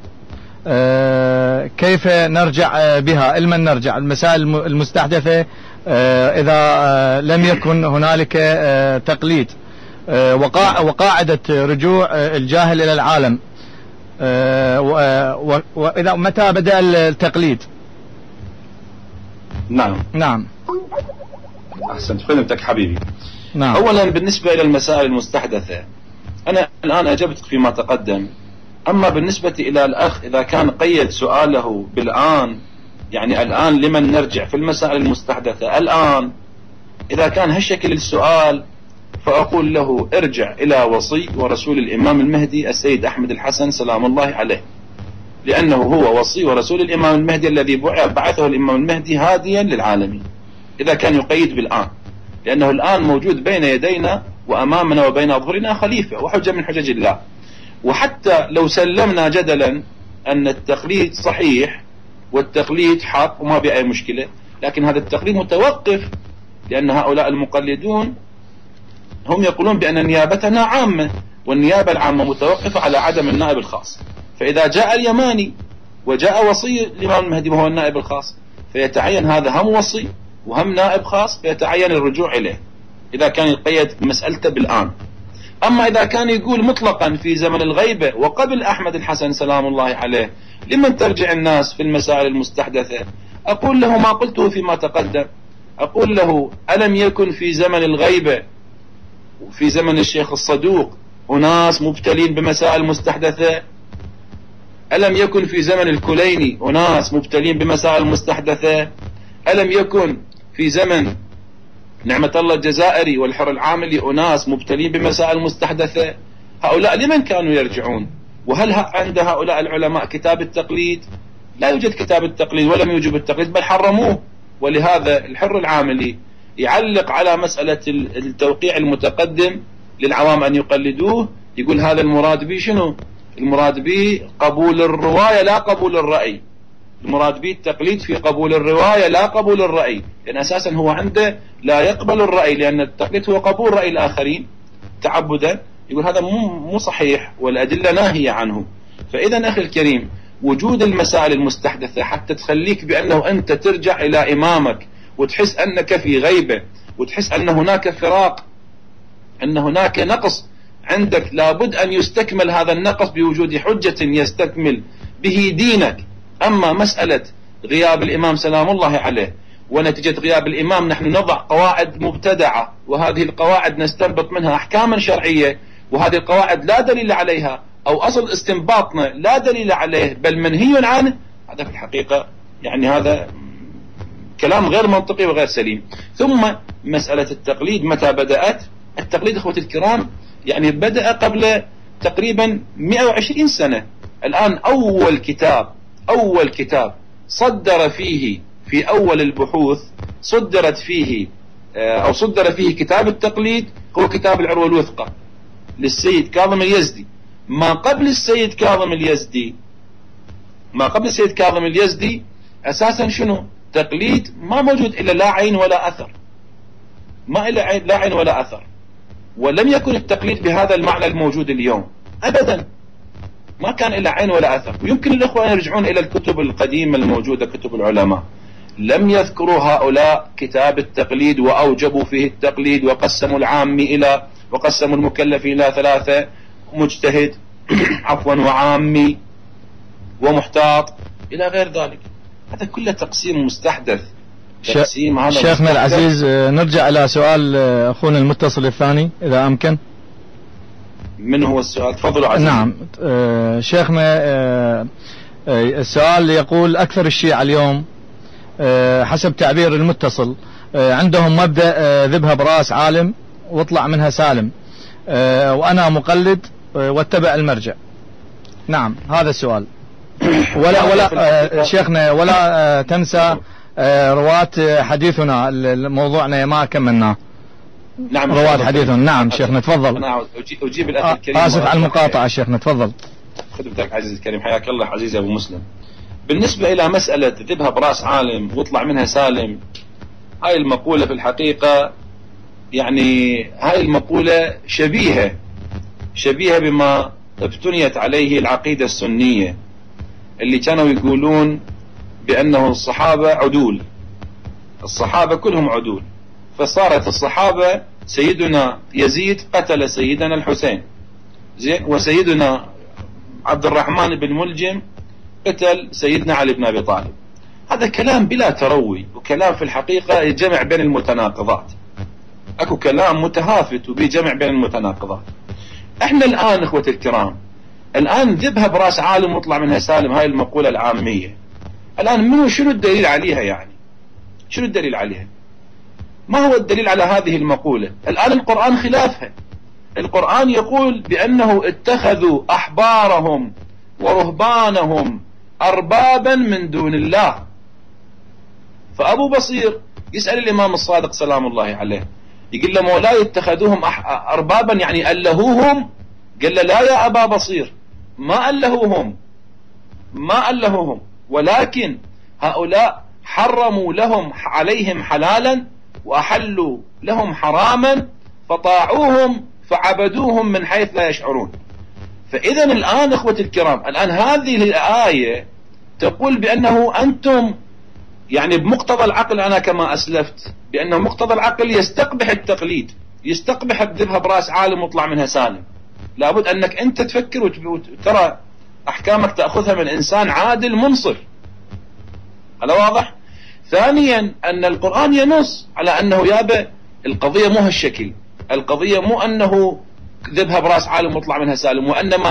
كيف نرجع بها؟ لمن نرجع المسائل المستحدثة إذا لم يكن هنالك تقليد، وقاعدة رجوع الجاهل إلى العالم، وإذا متى بدأ التقليد؟ نعم أحسنت، فهمتك حبيبي. نعم. أولا بالنسبة إلى المسائل المستحدثة، أنا الآن أجبتك فيما تقدم. أما بالنسبة إلى الأخ إذا كان قيد سؤاله بالآن، يعني الآن لمن نرجع في المسائل المستحدثة الآن، إذا كان هالشكل السؤال فأقول له ارجع إلى وصي ورسول الإمام المهدي السيد أحمد الحسن سلام الله عليه، لأنه هو وصي ورسول الإمام المهدي الذي بعثه الإمام المهدي هاديا للعالمين. إذا كان يقيد بالآن، لأنه الآن موجود بين يدينا وأمامنا وبين أظهرنا خليفة وحجة من حجج الله. وحتى لو سلمنا جدلا أن التقليد صحيح والتقليد حق وما بأي مشكلة، لكن هذا التقليد متوقف، لأن هؤلاء المقلدون هم يقولون بأن نيابتنا عامة، والنيابة العامة متوقفة على عدم النائب الخاص. فإذا جاء اليماني وجاء وصي الإمام المهدي وهو النائب الخاص، فيتعين هذا هم وصي وهم نائب خاص، فيتعين الرجوع إليه إذا كان يقيد مسألته بالآن. أما إذا كان يقول مطلقا في زمن الغيبة وقبل أحمد الحسن سلام الله عليه لمن ترجع الناس في المسائل المستحدثة، أقول له ما قلته فيما تقدم. أقول له ألم يكن في زمن الغيبة وفي زمن الشيخ الصدوق أناس مبتلين بمسائل مستحدثة؟ ألم يكن في زمن الكليني أناس مبتلين بمسائل مستحدثة؟ ألم يكن في زمن نعمة الله الجزائري والحر العاملي أناس مبتلين بمسائل مستحدثة؟ هؤلاء لمن كانوا يرجعون؟ وهل عند هؤلاء العلماء كتاب التقليد؟ لا يوجد كتاب التقليد ولم يوجب التقليد، بل حرموه. ولهذا الحر العاملي يعلق على مسألة التوقيع المتقدم للعوام أن يقلدوه، يقول هذا المراد به شنو؟ المراد به قبول الرواية لا قبول الرأي. المراد به التقليد في قبول الرواية لا قبول الرأي، لأن أساسا هو عنده لا يقبل الرأي، لأن التقليد هو قبول رأي الآخرين تعبدا. يقول هذا مو صحيح والأدلة ناهية عنه. فإذا أخي الكريم، وجود المسائل المستحدثة حتى تخليك بأنه أنت ترجع إلى إمامك وتحس أنك في غيبة، وتحس أن هناك فراق، أن هناك نقص عندك، لابد أن يستكمل هذا النقص بوجود حجة يستكمل به دينك. أما مسألة غياب الإمام سلام الله عليه ونتيجة غياب الإمام نحن نضع قواعد مبتدعة، وهذه القواعد نستنبط منها أحكاما شرعية، وهذه القواعد لا دليل عليها، أو أصل استنباطنا لا دليل عليه بل منهي عنه، هذا في الحقيقة يعني هذا كلام غير منطقي وغير سليم. ثم مسألة التقليد متى بدأت؟ التقليد أخوتي الكرام يعني بدأ قبل تقريبا 120 سنة. الآن أول كتاب صدر فيه في أول البحوث صدر فيه كتاب التقليد هو كتاب العروة الوثقى للسيد كاظم اليزدي. ما قبل السيد كاظم اليزدي أساسا شنو؟ تقليد ما موجود إلا لا عين ولا أثر، لا عين ولا أثر. ولم يكن التقليد بهذا المعنى الموجود اليوم أبدا، ما كان إلا عين ولا أثر. ويمكن الأخوة أن يرجعون إلى الكتب القديمة الموجودة، كتب العلماء، لم يذكروا هؤلاء كتاب التقليد وأوجبوا فيه التقليد، وقسموا وقسموا المكلف إلى 3 مجتهد وعامي ومحتاط إلى غير ذلك. هذا كله تقسيم مستحدث. شيخنا العزيز، نرجع إلى سؤال أخونا المتصل الثاني إذا أمكن. من هو السؤال؟ تفضلوا عزيز. نعم شيخنا، السؤال يقول أكثر الشيعة اليوم حسب تعبير المتصل عندهم مبدأ ذبها براس عالم واطلع منها سالم، وأنا مقلد واتبع المرجع. نعم هذا السؤال. ولا شيخنا ولا تنسى رواة حديثنا، موضوعنا ما كملناه. نعم رواة حديثنا. نعم شيخنا تفضل. أنا أجيب الأخ الكريم. آسف على المقاطعة شيخنا تفضل. خدمتك عزيزي الكريم، حياك الله عزيزي أبو مسلم. بالنسبة إلى مسألة ذبها براس عالم واطلع منها سالم، هاي المقولة في الحقيقة يعني هاي المقولة شبيهة بما ابتنيت عليه العقيدة السنية اللي كانوا يقولون بأنه الصحابة عدول، الصحابة كلهم عدول، فصارت الصحابة سيدنا يزيد قتل سيدنا الحسين، زين، وسيدنا عبد الرحمن بن ملجم قتل سيدنا علي بن أبي طالب. هذا كلام بلا تروي، وكلام في الحقيقة يجمع بين المتناقضات، اكو كلام متهافت وبيجمع بين المتناقضات. احنا الآن اخوة الكرام، الآن ذبها براس عالم واطلع منها سالم، هاي المقولة العامية الآن شنو الدليل عليها؟ يعني شنو الدليل عليها؟ ما هو الدليل على هذه المقولة؟ الآن القرآن خلافها. القرآن يقول بأنه اتخذوا أحبارهم ورهبانهم أربابا من دون الله. فأبو بصير يسأل الإمام الصادق سلام الله عليه، يقول له مولاي اتخذوهم أربابا يعني ألهوهم؟ قال له لا يا أبا بصير، ما ألهوهم، ولكن هؤلاء حرموا لهم عليهم حلالا وأحلوا لهم حراما فطاعوهم فعبدوهم من حيث لا يشعرون. فإذا الآن اخوة الكرام، الآن هذه الآية تقول بأنه أنتم يعني بمقتضى العقل، أنا كما أسلفت بأنه مقتضى العقل يستقبح التقليد، يستقبح الذبها براس عالم واطلع منها سالم. لابد أنك أنت تفكر وترى أحكامك تأخذها من إنسان عادل منصف. هذا واضح. ثانيا أن القرآن ينص على أنه يابا القضية مو هالشكل، القضية مو أنه ذبها براس عالم واطلع منها سالم، وإنما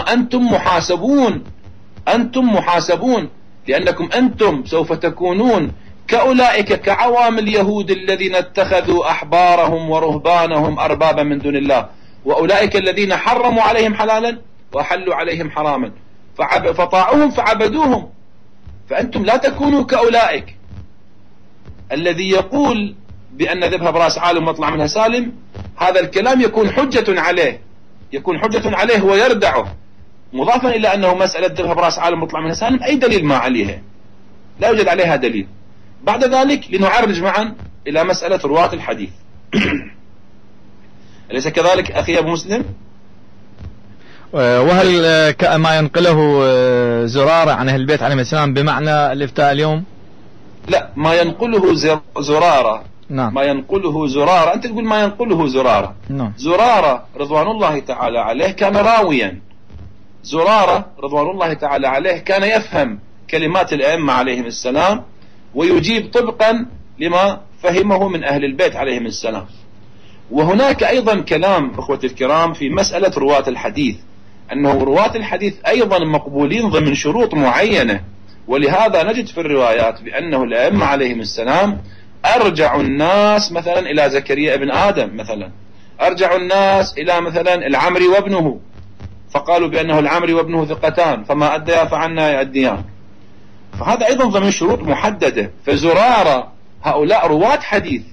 أنتم محاسبون لأنكم أنتم سوف تكونون كأولئك كعوام اليهود الذين اتخذوا أحبارهم ورهبانهم أربابا من دون الله، وأولئك الذين حرموا عليهم حلالا وأحلوا عليهم حراما فطاعوهم فعبدوهم. فأنتم لا تكونوا كأولئك. الذي يقول بأن ذبها براس عالم واطلع منها سالم، هذا الكلام يكون حجة عليه ويردعه، مضافا إلى أنه مسألة ذبها براس عالم واطلع منها سالم أي دليل ما عليها، لا يوجد عليها دليل. بعد ذلك لنعرج معا إلى مسألة رواة الحديث. أليس كذلك أخي أبو مسلم؟ وهل ما ينقله زرارة عن أهل البيت عليهم السلام بمعنى الإفتاء اليوم؟ لا، ما ينقله زرارة. نعم. ما ينقله زرارة، أنت تقول ما ينقله زرارة. نعم. زرارة رضوان الله تعالى عليه كان راويا، زرارة رضوان الله تعالى عليه كان يفهم كلمات الأئمة عليهم السلام ويجيب طبقا لما فهمه من أهل البيت عليهم السلام. وهناك أيضا كلام أخوة الكرام في مسألة رواة الحديث، أنه رواة الحديث أيضا مقبولين ضمن شروط معينة، ولهذا نجد في الروايات بأنه الأئمة عليهم السلام أرجعوا الناس مثلا إلى زكريا ابن آدم، مثلا أرجعوا الناس إلى مثلا العمري وابنه، فقالوا بأنه العمري وابنه ثقتان فما أديا فعنا يأديان. فهذا أيضا ضمن شروط محددة. فزرارة هؤلاء رواة حديث،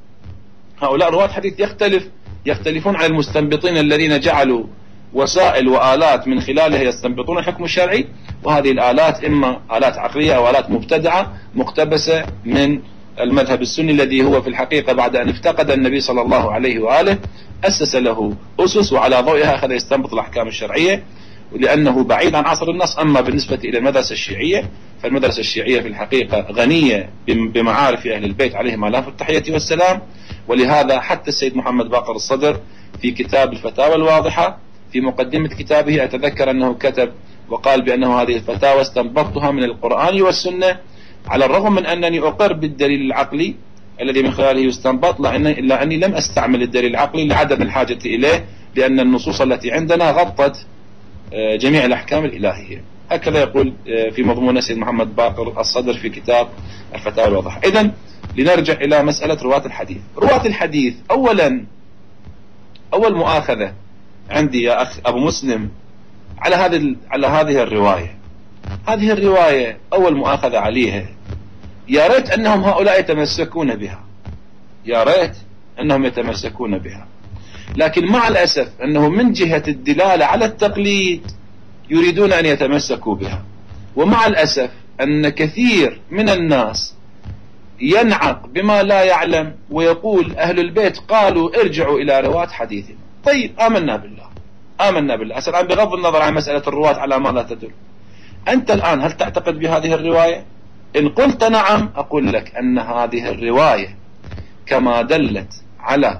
يختلفون عن المستنبطين الذين جعلوا وسائل وآلات من خلالها يستنبطون الحكم الشرعي، وهذه الآلات إما آلات عقلية أو آلات مبتدعة مقتبسة من المذهب السني الذي هو في الحقيقة بعد أن افتقد النبي صلى الله عليه وآله أسس له أسس وعلى ضوئها أخذ يستنبط الأحكام الشرعية، لأنه بعيد عن عصر النص. أما بالنسبة إلى المدرسة الشيعية فالمدرسة الشيعية في الحقيقة غنية بمعارف أهل البيت عليهم آلاف التحية والسلام. ولهذا حتى السيد محمد باقر الصدر في كتاب الفتاوى الواضحة في مقدمة كتابه أتذكر أنه كتب وقال بأنه هذه الفتاوى استنبطتها من القرآن والسنة، على الرغم من أنني أقر بالدليل العقلي الذي من خلاله يستنبط، إلا أني لم أستعمل الدليل العقلي لعدم الحاجة إليه، لأن النصوص التي عندنا غطت جميع الأحكام الإلهية. هكذا يقول في مضمون سيد محمد باقر الصدر في كتاب الفتاوى الواضحة. إذن لنرجع إلى مسألة رواة الحديث. رواة الحديث أولا، أول مؤاخذة عندي يا أخ أبو مسلم على هذه الرواية. هذه الرواية أول مؤاخذة عليها، يا ريت أنهم هؤلاء يتمسكون بها، يا ريت أنهم يتمسكون بها، لكن مع الأسف أنه من جهة الدلالة على التقليد يريدون أن يتمسكوا بها. ومع الأسف أن كثير من الناس ينعق بما لا يعلم ويقول أهل البيت قالوا ارجعوا إلى رواة حديثنا. طيب آمنا بالله أسأل الآن بغض النظر عن مسألة الرواة على ما لا تدل، أنت الآن هل تعتقد بهذه الرواية؟ إن قلت نعم أقول لك أن هذه الرواية كما دلت على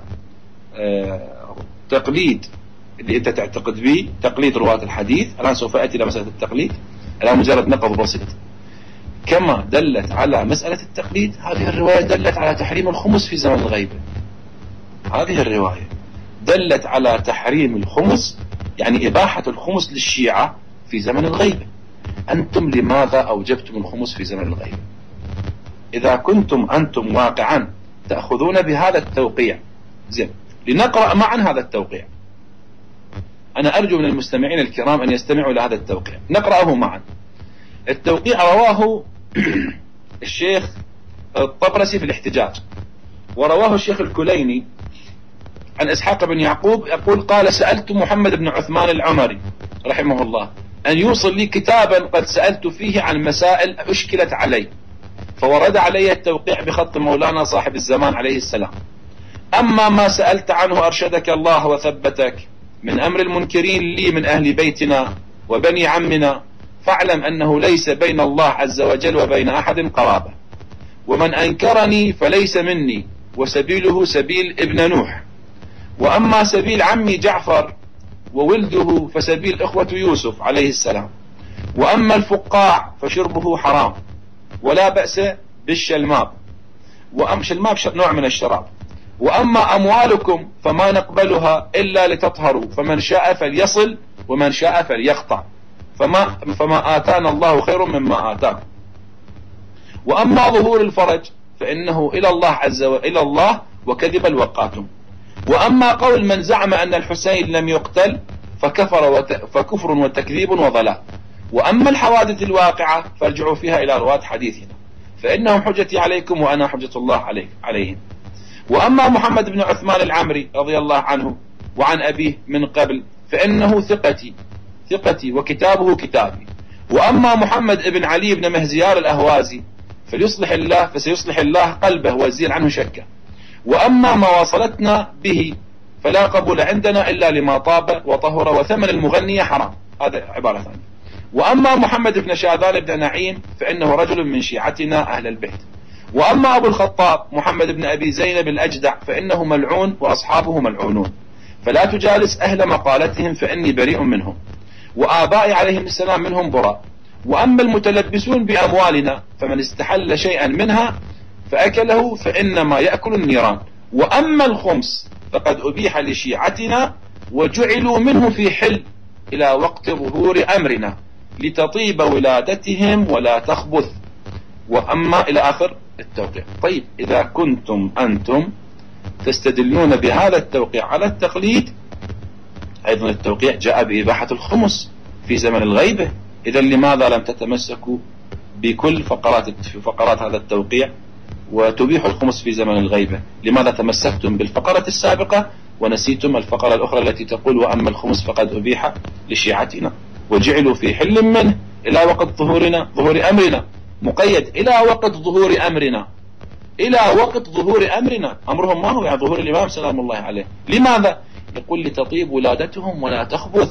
تقليد اللي أنت تعتقد به، تقليد رواة الحديث. الآن سوف أتي إلى مسألة التقليد، الآن مجرد نقض بسيط. كما دلت على مسألة التقليد، هذه الرواية دلت على تحريم الخمس في زمن الغيبة. هذه الرواية دلت على تحريم الخمس، يعني إباحة الخمس للشيعة في زمن الغيبة. أنتم لماذا أوجبتم الخمس في زمن الغيبة؟ إذا كنتم أنتم واقعا تأخذون بهذا التوقيع، زين، لنقرأ معا هذا التوقيع. أنا أرجو من المستمعين الكرام أن يستمعوا لهذا التوقيع، نقرأه معا. التوقيع رواه الشيخ الطبرسي في الاحتجاج، ورواه الشيخ الكليني عن إسحاق بن يعقوب يقول قال سألت محمد بن عثمان العمري رحمه الله أن يوصل لي كتابا قد سألت فيه عن مسائل أشكلت علي، فورد علي التوقيع بخط مولانا صاحب الزمان عليه السلام. أما ما سألت عنه أرشدك الله وثبتك من أمر المنكرين لي من أهل بيتنا وبني عمنا، فاعلم أنه ليس بين الله عز وجل وبين أحد قرابة، ومن أنكرني فليس مني، وسبيله سبيل ابن نوح، وأما سبيل عمي جعفر وولده فسبيل إخوة يوسف عليه السلام، وأما الفقاع فشربه حرام ولا بأس بالشلماب، شلماب نوع من الشراب، وأما أموالكم فما نقبلها إلا لتطهروا، فمن شاء فليصل ومن شاء فليقطع، فما آتانا الله خير مما آتاكم، وأما ظهور الفرج فإنه إلى الله عز وجل إلى الله وكذب الوقاتم، وأما قول من زعم أن الحسين لم يقتل فكفر وتكذيب وضلال، وأما الحوادث الواقعة فارجعوا فيها إلى رواة حديثنا فإنهم حجتي عليكم وأنا حجة الله عليهم. وأما محمد بن عثمان العمري رضي الله عنه وعن أبيه من قبل فإنه ثقتي وكتابه كتابي، وأما محمد بن علي بن مهزيار الأهوازي فسيصلح الله قلبه ويزيل عنه شكه، وأما ما واصلتنا به فلا قبول عندنا إلا لما طاب وطهر وثمن المغنية حرام. هذا عبارة ثانية. وأما محمد بن شاذان بن نعيم فإنه رجل من شيعتنا أهل البيت، وأما أبو الخطاب محمد بن أبي زينب الأجدع فإنه ملعون وأصحابه ملعونون، فلا تجالس أهل مقالتهم فإني بريء منهم، وآبائي عليهم السلام منهم براء. وأما المتلبسون بأموالنا فمن استحل شيئا منها فأكله فإنما يأكل النيران، وأما الخمس فقد أبيح لشيعتنا وجعلوا منه في حل إلى وقت ظهور أمرنا لتطيب ولادتهم ولا تخبث، وأما إلى آخر التوقيع. طيب إذا كنتم أنتم تستدلون بهذا التوقيع على التقليد، أيضا التوقيع جاء بإباحة الخمس في زمن الغيبة، إذا لماذا لم تتمسكوا بكل فقرات هذا التوقيع وتبيح الخمس في زمن الغيبة؟ لماذا تمسكتم بالفقرة السابقة ونسيتم الفقرة الأخرى التي تقول وأما الخمس فقد أبيح لشيعتنا وجعلوا في حل منه إلى وقت ظهور أمرنا، مقيد إلى وقت ظهور أمرنا، إلى وقت ظهور أمرنا. أمرهم ما هو يعني ظهور الإمام سلام الله عليه. لماذا؟ يقول لتطيب ولادتهم ولا تخبث.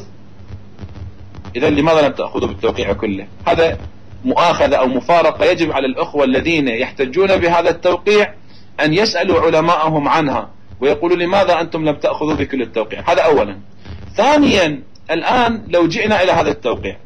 إذا لماذا لم تأخذوا بالتوقيع كله؟ هذا مؤاخذة أو مفارقة يجب على الأخوة الذين يحتجون بهذا التوقيع أن يسألوا علماءهم عنها ويقولوا لماذا أنتم لم تأخذوا بكل التوقيع. هذا أولا. ثانيا، الآن لو جئنا إلى هذا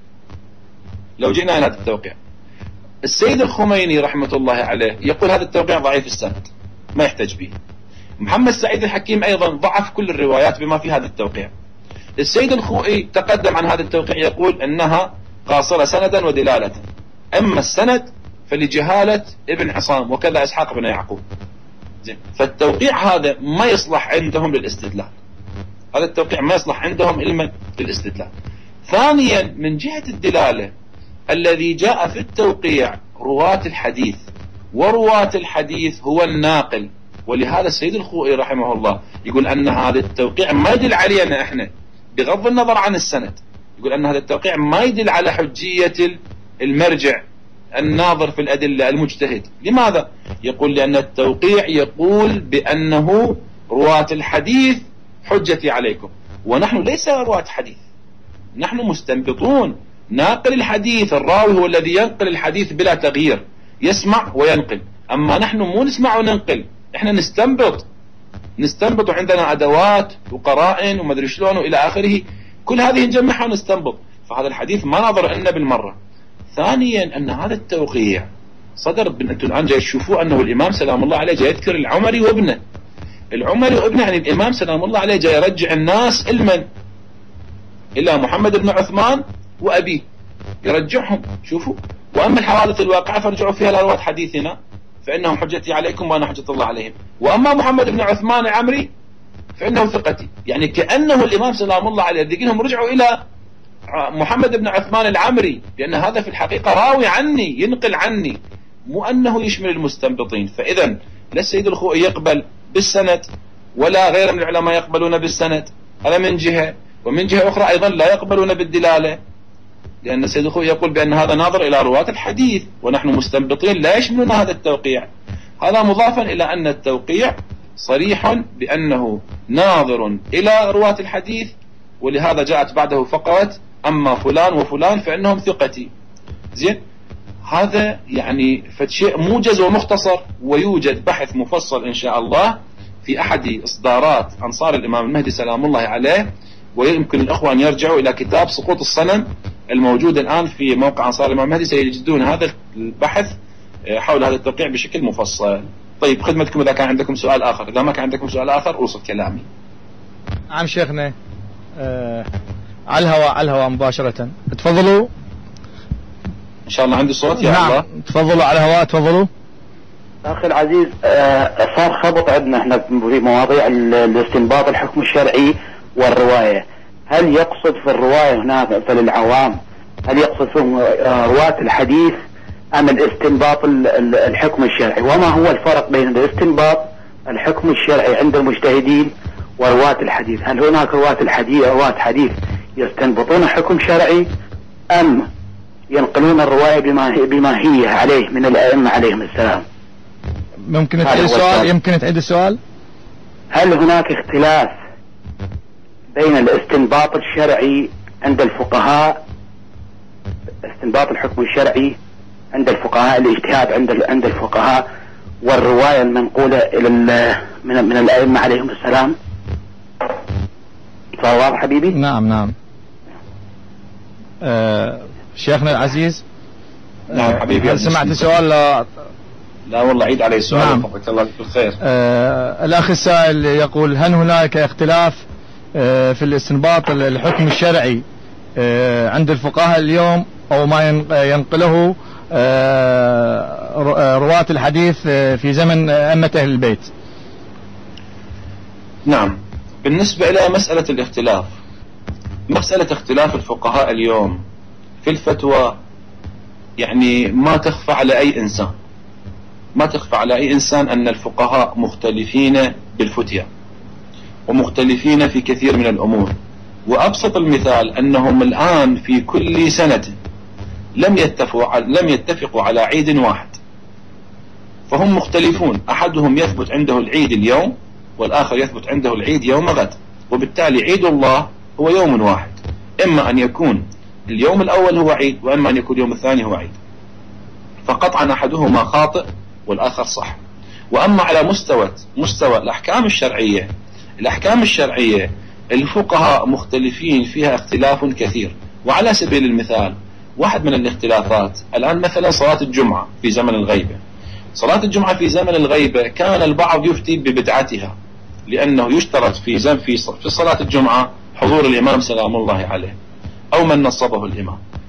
التوقيع، السيد الخميني رحمة الله عليه يقول هذا التوقيع ضعيف السند ما يحتج به. محمد سعيد الحكيم أيضا ضعف كل الروايات بما في هذا التوقيع. السيد الخوئي تقدم عن هذا التوقيع يقول أنها قاصرة سندا ودلالة. أما السند فلجهالة ابن عصام وكذا إسحاق بن يعقوب. فالتوقيع هذا ما يصلح عندهم للاستدلال، هذا التوقيع ما يصلح عندهم إلا للاستدلال. ثانيا من جهة الدلالة الذي جاء في التوقيع رواة الحديث، ورواة الحديث هو الناقل، ولهذا السيد الخوئي رحمه الله يقول أن هذا التوقيع ما يدل علينا إحنا بغض النظر عن السند، يقول أن هذا التوقيع ما يدل على حجية المرجع الناظر في الأدلة المجتهد. لماذا؟ يقول لأن التوقيع يقول بأنه رواة الحديث حجتي عليكم، ونحن ليس رواة حديث، نحن مستنبطون. ناقل الحديث الراوي هو الذي ينقل الحديث بلا تغيير، يسمع وينقل. أما نحن مو نسمع وننقل، احنا نستنبط وعندنا أدوات وقرائن ومدري شلون وإلى آخره، كل هذه نجمعها ونستنبط. فهذا الحديث ما نظر لنا بالمرة. ثانيا أن هذا التوقيع صدر أنتم الآن جاي تشوفوا أنه الإمام سلام الله عليه جاي يذكر العمري وابنه. العمري وابنه يعني الإمام سلام الله عليه جاي يرجع الناس إلى محمد بن عثمان وأبيه، يرجعهم. شوفوا، وأما الحوادث الواقعة فارجعوا فيها لرواة حديثنا فإنهم حجتي عليكم وأنا حجة الله عليهم، وأما محمد بن عثمان عمري فإنه ثقتي. يعني كأنه الإمام سلام الله عليه يدقينهم رجعوا إلى محمد بن عثمان العمري، لأن هذا في الحقيقة راوي عني، ينقل عني، مو أنه يشمل المستنبطين. فإذا لا السيد الخوئي يقبل بالسند ولا غير من العلماء يقبلون بالسند، هذا من جهة. ومن جهة أخرى أيضا لا يقبلون بالدلالة، لأن السيد الخوئي يقول بأن هذا ناظر إلى رواة الحديث ونحن مستنبطين لا يشملون هذا التوقيع. هذا مضافا إلى أن التوقيع صريح بأنه ناظر إلى رواة الحديث، ولهذا جاءت بعده فقرة أما فلان وفلان فإنهم ثقتي. زين، هذا يعني فشيء موجز ومختصر، ويوجد بحث مفصل إن شاء الله في أحد إصدارات أنصار الإمام المهدي سلام الله عليه، ويمكن الأخوة أن يرجعوا إلى كتاب سقوط الصنم الموجود الآن في موقع أنصار الإمام المهدي، سيجدون هذا البحث حول هذا التوقيع بشكل مفصل. طيب، خدمتكم إذا كان عندكم سؤال آخر، إذا ما كان عندكم سؤال آخر أوصل كلامي. نعم شيخنا، على الهواء مباشرة، تفضلوا. إن شاء الله عندي صوت يا نعم. الله. تفضلوا على الهواء، تفضلوا. أخي العزيز، صار خبط عندنا احنا في مواضيع الاستنباط الحكم الشرعي والرواية. هل يقصد في الرواية هناك فللعوام، هل يقصد في رواة الحديث أم الاستنباط الحكم الشرعي؟ وما هو الفرق بين الاستنباط الحكم الشرعي عند المجتهدين ورواة الحديث؟ هل هناك رواة حديث يستنبطون حكم شرعي أم ينقلون الرواية بما هي عليه من الأئمة عليهم السلام؟ ممكن تعيد السؤال؟ يمكن تعيد السؤال؟ هل هناك اختلاف بين الاستنباط الشرعي عند الفقهاء، استنباط الحكم الشرعي عند الفقهاء، الاجتهاد عند الفقهاء، والرواية المنقولة إلى من الأئمة عليهم السلام؟ فواضح حبيبي؟ نعم. شيخنا العزيز، نعم حبيبي. هل سمعت السؤال؟ لا والله، عيد علي السؤال. نعم. وفقك الله بالخير. الأخ السائل يقول: هل هناك اختلاف في الاستنباط الحكم الشرعي عند الفقهاء اليوم، أو ما ينقله رواة الحديث في زمن أئمة أهل البيت؟ نعم، بالنسبة إلى مسألة الاختلاف، مسألة اختلاف الفقهاء اليوم في الفتوى يعني ما تخفى على أي إنسان أن الفقهاء مختلفين بالفتية ومختلفين في كثير من الأمور. وأبسط المثال أنهم الآن في كل سنة لم يتفقوا على عيد واحد، فهم مختلفون. أحدهم يثبت عنده العيد اليوم والآخر يثبت عنده العيد يوم غد، وبالتالي عيد الله هو يوم واحد، إما أن يكون اليوم الأول هو عيد، وإما أن يكون اليوم الثاني هو عيد، فقطعا أحدهما خاطئ والآخر صح. وأما على مستوى الأحكام الشرعية الفقهاء مختلفين فيها اختلاف كثير. وعلى سبيل المثال، واحد من الاختلافات الآن مثلا صلاة الجمعة في زمن الغيبة. صلاة الجمعة في زمن الغيبة كان البعض يفتي ببدعتها، لأنه يشترط في صلاة الجمعة حضور الإمام سلام الله عليه أو من نصبه الإمام،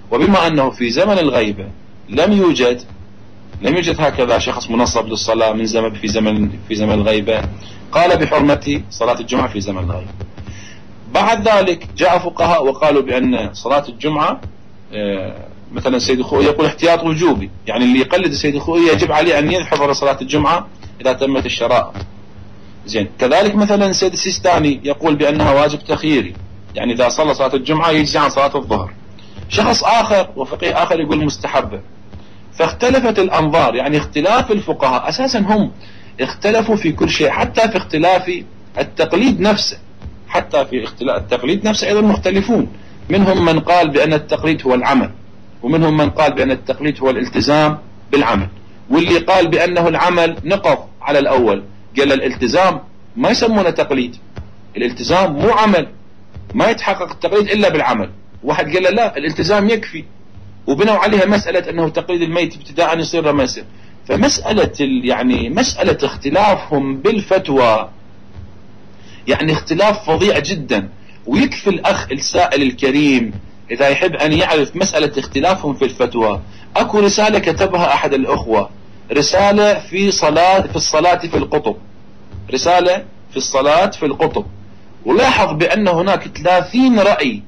وبما أنه في زمن الغيبة لم يوجد هكذا شخص منصب للصلاة في زمن الغيبة، قال بحرمة صلاة الجمعة في زمن الغيبة. بعد ذلك جاء فقهاء وقالوا بأن صلاة الجمعة مثلا السيد الخوئي يقول احتياط وجوبي، يعني اللي يقلد السيد الخوئي يجب عليه أن يحضر صلاة الجمعة إذا تمت الشرائط. زين، كذلك مثلا السيد السيستاني يقول بأنها واجب تخييري، يعني إذا صلى صلاة الجمعة يجزي عن صلاة الظهر. شخص آخر وفقيه آخر يقول مستحبة. فاختلفت الأنظار، يعني اختلاف الفقهاء أساسا هم اختلفوا في كل شيء، حتى في اختلاف التقليد نفسه. حتى في اختلاف التقليد نفسه أيضا مختلفون، منهم من قال بأن التقليد هو العمل، ومنهم من قال بأن التقليد هو الالتزام بالعمل، واللي قال بأنه العمل نقض على الأول، قال الالتزام ما يسمونه تقليد، الالتزام مو عمل، ما يتحقق التقليد إلا بالعمل. واحد قال لا الالتزام يكفي، وبنوا عليها مسألة أنه تقليد الميت ابتداء يصير لما يصير. فمسألة يعني مسألة اختلافهم بالفتوى يعني اختلاف فظيع جدا. ويكفي الأخ السائل الكريم إذا يحب أن يعرف مسألة اختلافهم في الفتوى، أكو رسالة كتبها أحد الأخوة، رسالة في الصلاة في القطب، رسالة في الصلاة في القطب، ولاحظ بأن هناك 30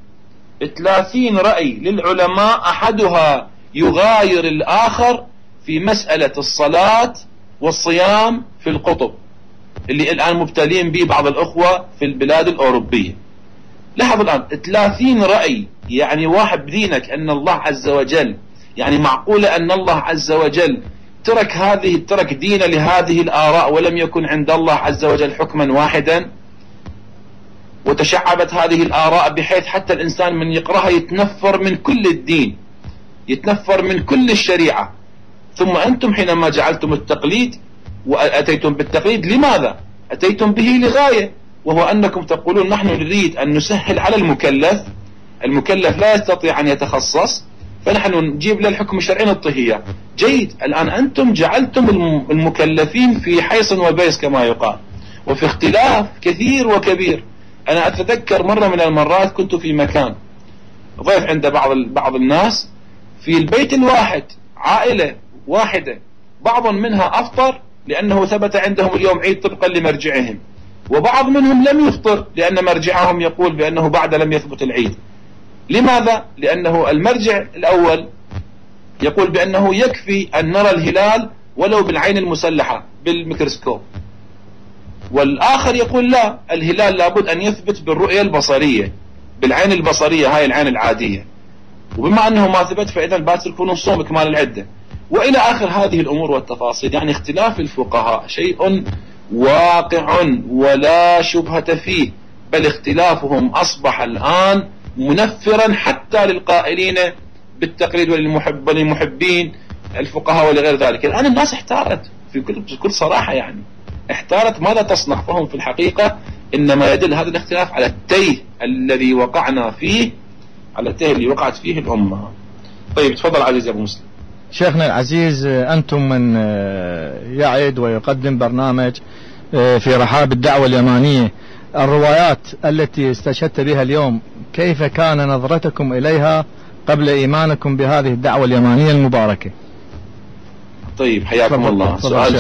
رأي للعلماء أحدها يغاير الآخر في مسألة الصلاة والصيام في القطب اللي الآن مبتلين به بعض الأخوة في البلاد الأوروبية. لاحظ الآن 30 رأي، يعني واحد بدينك أن الله عز وجل، يعني معقولة أن الله عز وجل ترك دين لهذه الآراء ولم يكن عند الله عز وجل حكما واحدا؟ وتشعبت هذه الآراء بحيث حتى الإنسان من يقرأها يتنفر من كل الدين، يتنفر من كل الشريعة. ثم أنتم حينما جعلتم التقليد وأتيتم بالتقليد، لماذا؟ أتيتم به لغاية، وهو أنكم تقولون نحن نريد أن نسهل على المكلف لا يستطيع أن يتخصص، فنحن نجيب له الحكم الشرعي نطهيه. جيد، الآن أنتم جعلتم المكلفين في حيص وبيس كما يقال، وفي اختلاف كثير وكبير. أنا أتذكر مرة من المرات كنت في مكان ضيف عند بعض الناس في البيت الواحد، عائلة واحدة، بعض منها أفطر لأنه ثبت عندهم اليوم عيد طبقا لمرجعهم، وبعض منهم لم يفطر لأن مرجعهم يقول بأنه بعد لم يثبت العيد. لماذا؟ لأنه المرجع الأول يقول بأنه يكفي أن نرى الهلال ولو بالعين المسلحة بالميكروسكوب، والآخر يقول لا، الهلال لابد أن يثبت بالرؤية البصرية، بالعين البصرية، هاي العين العادية، وبما أنه ما ثبت فإذا باتركون الصوم كمال العدة، وإلى آخر هذه الأمور والتفاصيل. يعني اختلاف الفقهاء شيء واقع ولا شبهة فيه، بل اختلافهم أصبح الآن منفرا حتى للقائلين بالتقليد وللمحبين الفقهاء ولغير ذلك. الآن الناس احتارت بكل صراحة، يعني احتارت ماذا تصنع. فهم في الحقيقة إنما يدل هذا الاختلاف على التيه الذي وقعنا فيه، على التيه اللي وقعت فيه الأمة. طيب تفضل عزيز أبو مسلم. شيخنا العزيز، أنتم من يعد ويقدم برنامج في رحاب الدعوة اليمانية، الروايات التي استشهدت بها اليوم كيف كان نظرتكم إليها قبل إيمانكم بهذه الدعوة اليمانية المباركة؟ طيب حياكم الله.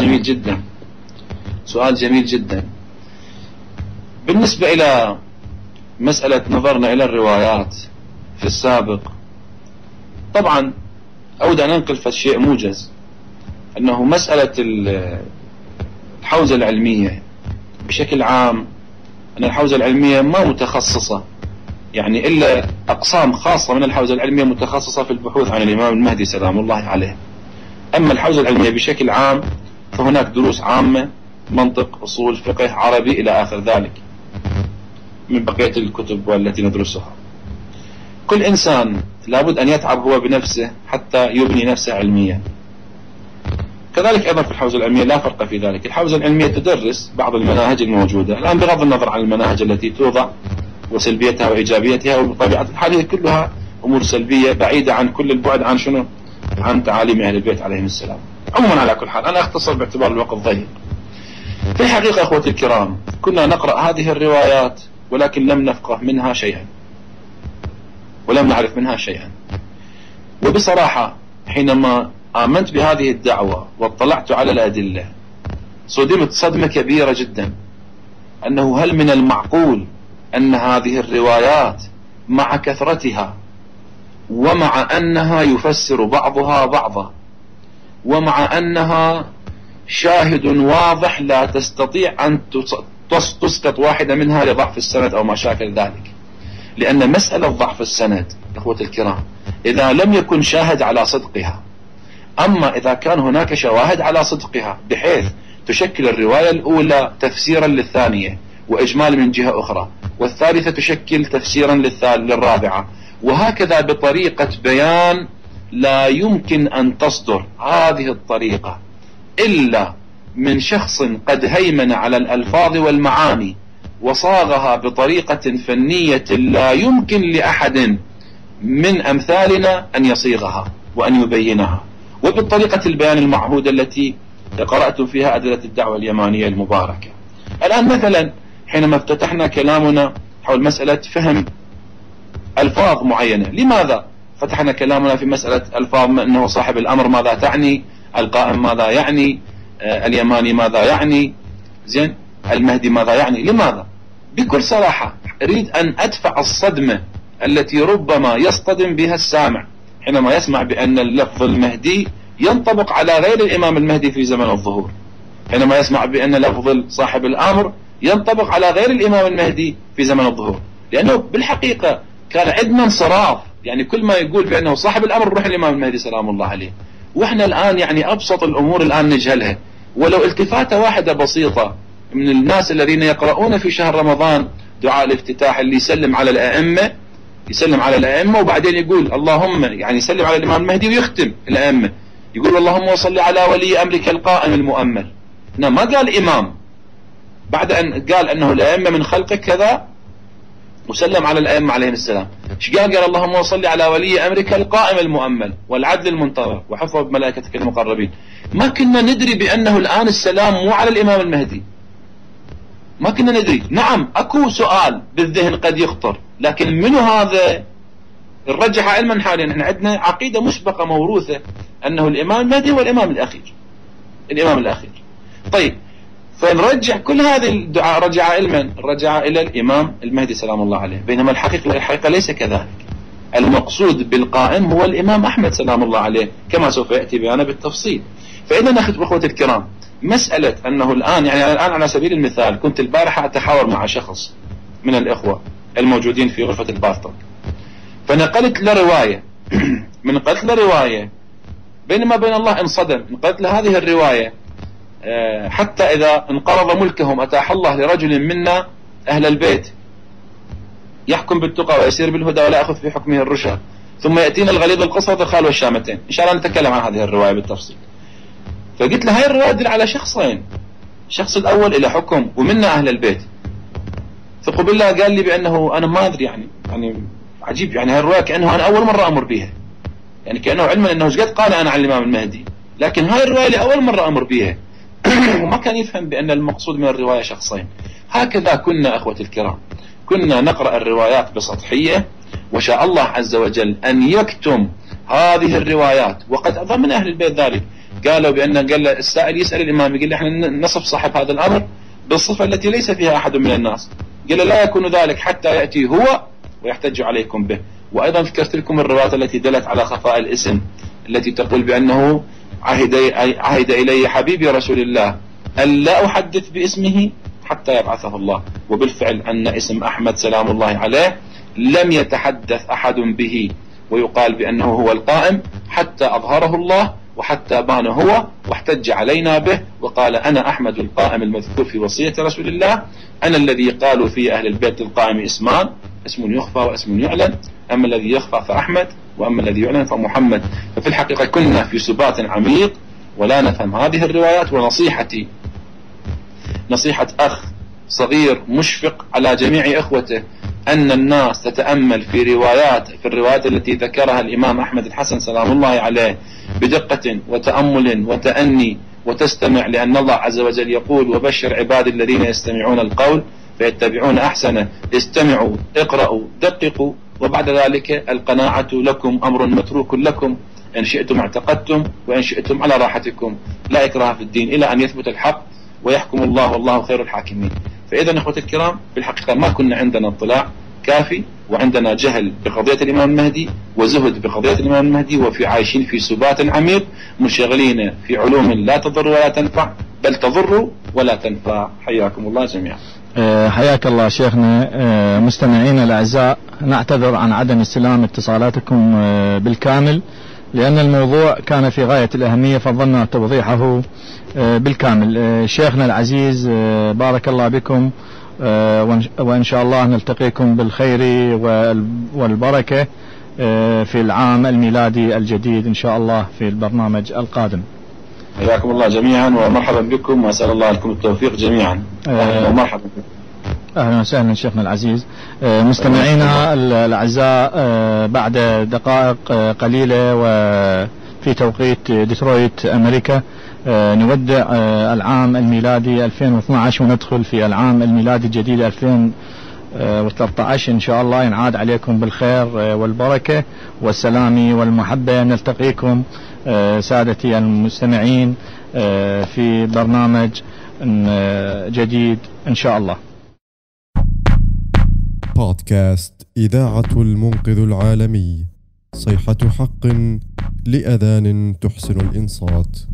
سؤال جميل جدا. بالنسبة إلى مسألة نظرنا إلى الروايات في السابق، طبعا أود أن أنقل في شيء موجز، أنه مسألة الحوزة العلمية بشكل عام، أن الحوزة العلمية ما متخصصة، يعني إلا أقسام خاصة من الحوزة العلمية متخصصة في البحوث عن الإمام المهدي سلام الله عليه. أما الحوزة العلمية بشكل عام فهناك دروس عامة، منطق، أصول، فقه، عربي إلى آخر ذلك من بقية الكتب والتي ندرسها. كل إنسان لابد أن يتعب هو بنفسه حتى يبني نفسه علميا. كذلك أيضا في الحوزة العلمية لا فرق في ذلك. الحوزة العلمية تدرس بعض المناهج الموجودة الآن بغض النظر عن المناهج التي توضع وسلبيتها وإيجابيتها، وبطبيعة الحال هي كلها أمور سلبية بعيدة عن كل البعد عن شنو؟ عن تعاليم أهل البيت عليهم السلام. عموما على كل حال أنا أختصر باعتبار الوقت ضيق. في الحقيقة أخوتي الكرام، كنا نقرأ هذه الروايات ولكن لم نفقه منها شيئا ولم نعرف منها شيئا. وبصراحة حينما آمنت بهذه الدعوة واطلعت على الأدلة صدمت صدمة كبيرة جدا، أنه هل من المعقول أن هذه الروايات مع كثرتها ومع أنها يفسر بعضها بعضا ومع أنها شاهد واضح لا تستطيع أن تسقط واحدة منها لضعف السند أو ما شاكل ذلك، لأن مسألة ضعف السند إخوة الكرام إذا لم يكن شاهد على صدقها، أما إذا كان هناك شواهد على صدقها بحيث تشكل الرواية الأولى تفسيرا للثانية وإجمال من جهة أخرى، والثالثة تشكل تفسيرا للرابعة، وهكذا بطريقة بيان لا يمكن أن تصدر هذه الطريقة إلا من شخص قد هيمن على الألفاظ والمعاني وصاغها بطريقة فنية لا يمكن لأحد من أمثالنا أن يصيغها وأن يبينها، وبالطريقة البيان المعهودة التي قرأت فيها أدلة الدعوة اليمانية المباركة. الآن مثلا حينما افتتحنا كلامنا حول مسألة فهم ألفاظ معينة، لماذا فتحنا كلامنا في مسألة ألفاظ؟ أنه صاحب الأمر ماذا تعني، القائم ماذا يعني، اليماني ماذا يعني، زين المهدي ماذا يعني؟ لماذا؟ بكل صراحة أريد أن أدفع الصدمة التي ربما يصطدم بها السامع حينما يسمع بأن اللفظ المهدي ينطبق على غير الإمام المهدي في زمن الظهور، حينما يسمع بأن لفظ صاحب الأمر ينطبق على غير الإمام المهدي في زمن الظهور، لأنه بالحقيقة كان عندنا انصراف، يعني كل ما يقول بأنه صاحب الأمر روح الإمام المهدي سلام الله عليه، وإحنا الآن يعني أبسط الأمور الآن نجهلها، ولو التفاتة واحدة بسيطة من الناس الذين يقرؤون في شهر رمضان دعاء الافتتاح اللي يسلم على الأئمة، يسلم على الأئمة وبعدين يقول اللهم، يعني يسلم على الإمام المهدي ويختم الأئمة، يقول اللهم وصل على ولي أمرك القائم المؤمل. ما قال إمام بعد أن قال أنه الأئمة من خلقك كذا وسلم على الأئمة عليهم السلام، ايش قال؟ قال اللهم وصل على ولي أمرك القائم المؤمل والعدل المنتظر وحفظه بملائكتك المقربين. ما كنا ندري بأنه الآن السلام مو على الإمام المهدي، ما كنا ندري. نعم أكو سؤال بالذهن قد يخطر، لكن منو هذا؟ نرجح علما حاليا احنا عندنا عقيدة مسبقة موروثة أنه الإمام المهدي هو الإمام الأخير، الإمام الأخير. طيب فنرجع كل هذه الدعاء رجع علما، رجع إلى الإمام المهدي سلام الله عليه، بينما الحقيقة ليس كذلك. المقصود بالقائم هو الإمام أحمد سلام الله عليه كما سوف يأتي بيانه بالتفصيل. فإذا ناخذ أخوة الكرام مسألة أنه الآن، يعني الآن على سبيل المثال كنت البارحة أتحاور مع شخص من الإخوة الموجودين في غرفة البارتك، فنقلت له رواية من قلت له رواية، بينما بين الله انصدم، نقلت له هذه الرواية حتى إذا انقرض ملكهم أتاح الله لرجل منا أهل البيت يحكم بالتقى ويسير بالهدى ولا يأخذ في حكمه الرشد ثم يأتينا الغليظ القصة الخال والشامتين. إن شاء الله نتكلم عن هذه الرواية بالتفصيل. فقلت له هاي الرواية تدل على شخصين، الشخص الأول إلى حكم ومنا أهل البيت، فقبل قال لي بأنه أنا ما أدري، يعني عجيب، يعني هاي الرواية كأنه أنا أول مرة أمر بها، يعني كأنه علما أنه قد قال أنا عن الإمام المهدي، لكن هاي الرواية لأول مرة أمر بها وما كان يفهم بأن المقصود من الرواية شخصين. هكذا كنا أخوة الكرام، كنا نقرأ الروايات بسطحية، وشاء الله عز وجل أن يكتم هذه الروايات، وقد أظن من أهل البيت ذلك قالوا بأن قال السائل يسأل الإمام يقول احنا نصف صاحب هذا الأمر بالصفة التي ليس فيها أحد من الناس، قال لا يكون ذلك حتى يأتي هو ويحتج عليكم به. وأيضا ذكرت لكم الروايات التي دلت على خفاء الاسم التي تقول بأنه عهد إلي حبيبي رسول الله ألا أحدث باسمه حتى يبعثه الله، وبالفعل أن اسم أحمد سلام الله عليه لم يتحدث أحد به ويقال بأنه هو القائم حتى أظهره الله وحتى بان هو واحتج علينا به وقال أنا أحمد القائم المذكور في وصية رسول الله، أنا الذي قالوا في أهل البيت القائم اسمان، اسم يخفى واسم يعلن، أما الذي يخفى فأحمد وأما الذي يعلن فمحمد. ففي الحقيقة كنا في سبات عميق ولا نفهم هذه الروايات. ونصيحتي نصيحة أخ صغير مشفق على جميع إخوته أن الناس تتأمل في الروايات التي ذكرها الإمام أحمد الحسن سلام الله عليه بدقة وتأمل وتأني وتستمع، لأن الله عز وجل يقول وبشر عباد الذين يستمعون القول فيتبعون أحسنه، استمعوا اقرأوا دققوا وبعد ذلك القناعة لكم أمر متروك لكم، إن شئتم اعتقدتم وإن شئتم على راحتكم، لا إكراه في الدين إلى أن يثبت الحق ويحكم الله والله خير الحاكمين. فإذا إخوة الكرام بالحقيقة ما كنا عندنا اطلاع كافي، وعندنا جهل بقضية الإمام المهدي وزهد بقضية الإمام المهدي، وفي عايشين في سبات عميق منشغلين في علوم لا تضر ولا تنفع، بل تضر ولا تنفع. حياكم الله جميعا. حياك الله شيخنا. مستمعينا الأعزاء، نعتذر عن عدم استلام اتصالاتكم بالكامل، لأن الموضوع كان في غاية الأهمية فضلنا توضيحه بالكامل. شيخنا العزيز بارك الله بكم، وإن شاء الله نلتقيكم بالخير والبركة في العام الميلادي الجديد إن شاء الله في البرنامج القادم. حياكم الله جميعا ومرحبا بكم، وأسأل الله لكم التوفيق جميعا. ومرحبا بكم. أهلا وسهلا شيخنا العزيز. مستمعينا الأعزاء، بعد دقائق قليلة وفي توقيت ديترويت أمريكا نودع العام الميلادي 2012 وندخل في العام الميلادي الجديد 2013 إن شاء الله. ينعاد عليكم بالخير والبركة والسلام والمحبة. نلتقيكم سادتي المستمعين في برنامج جديد إن شاء الله. بودكاست إذاعة المنقذ العالمي، صيحة حق لأذان تحسن الإنصات.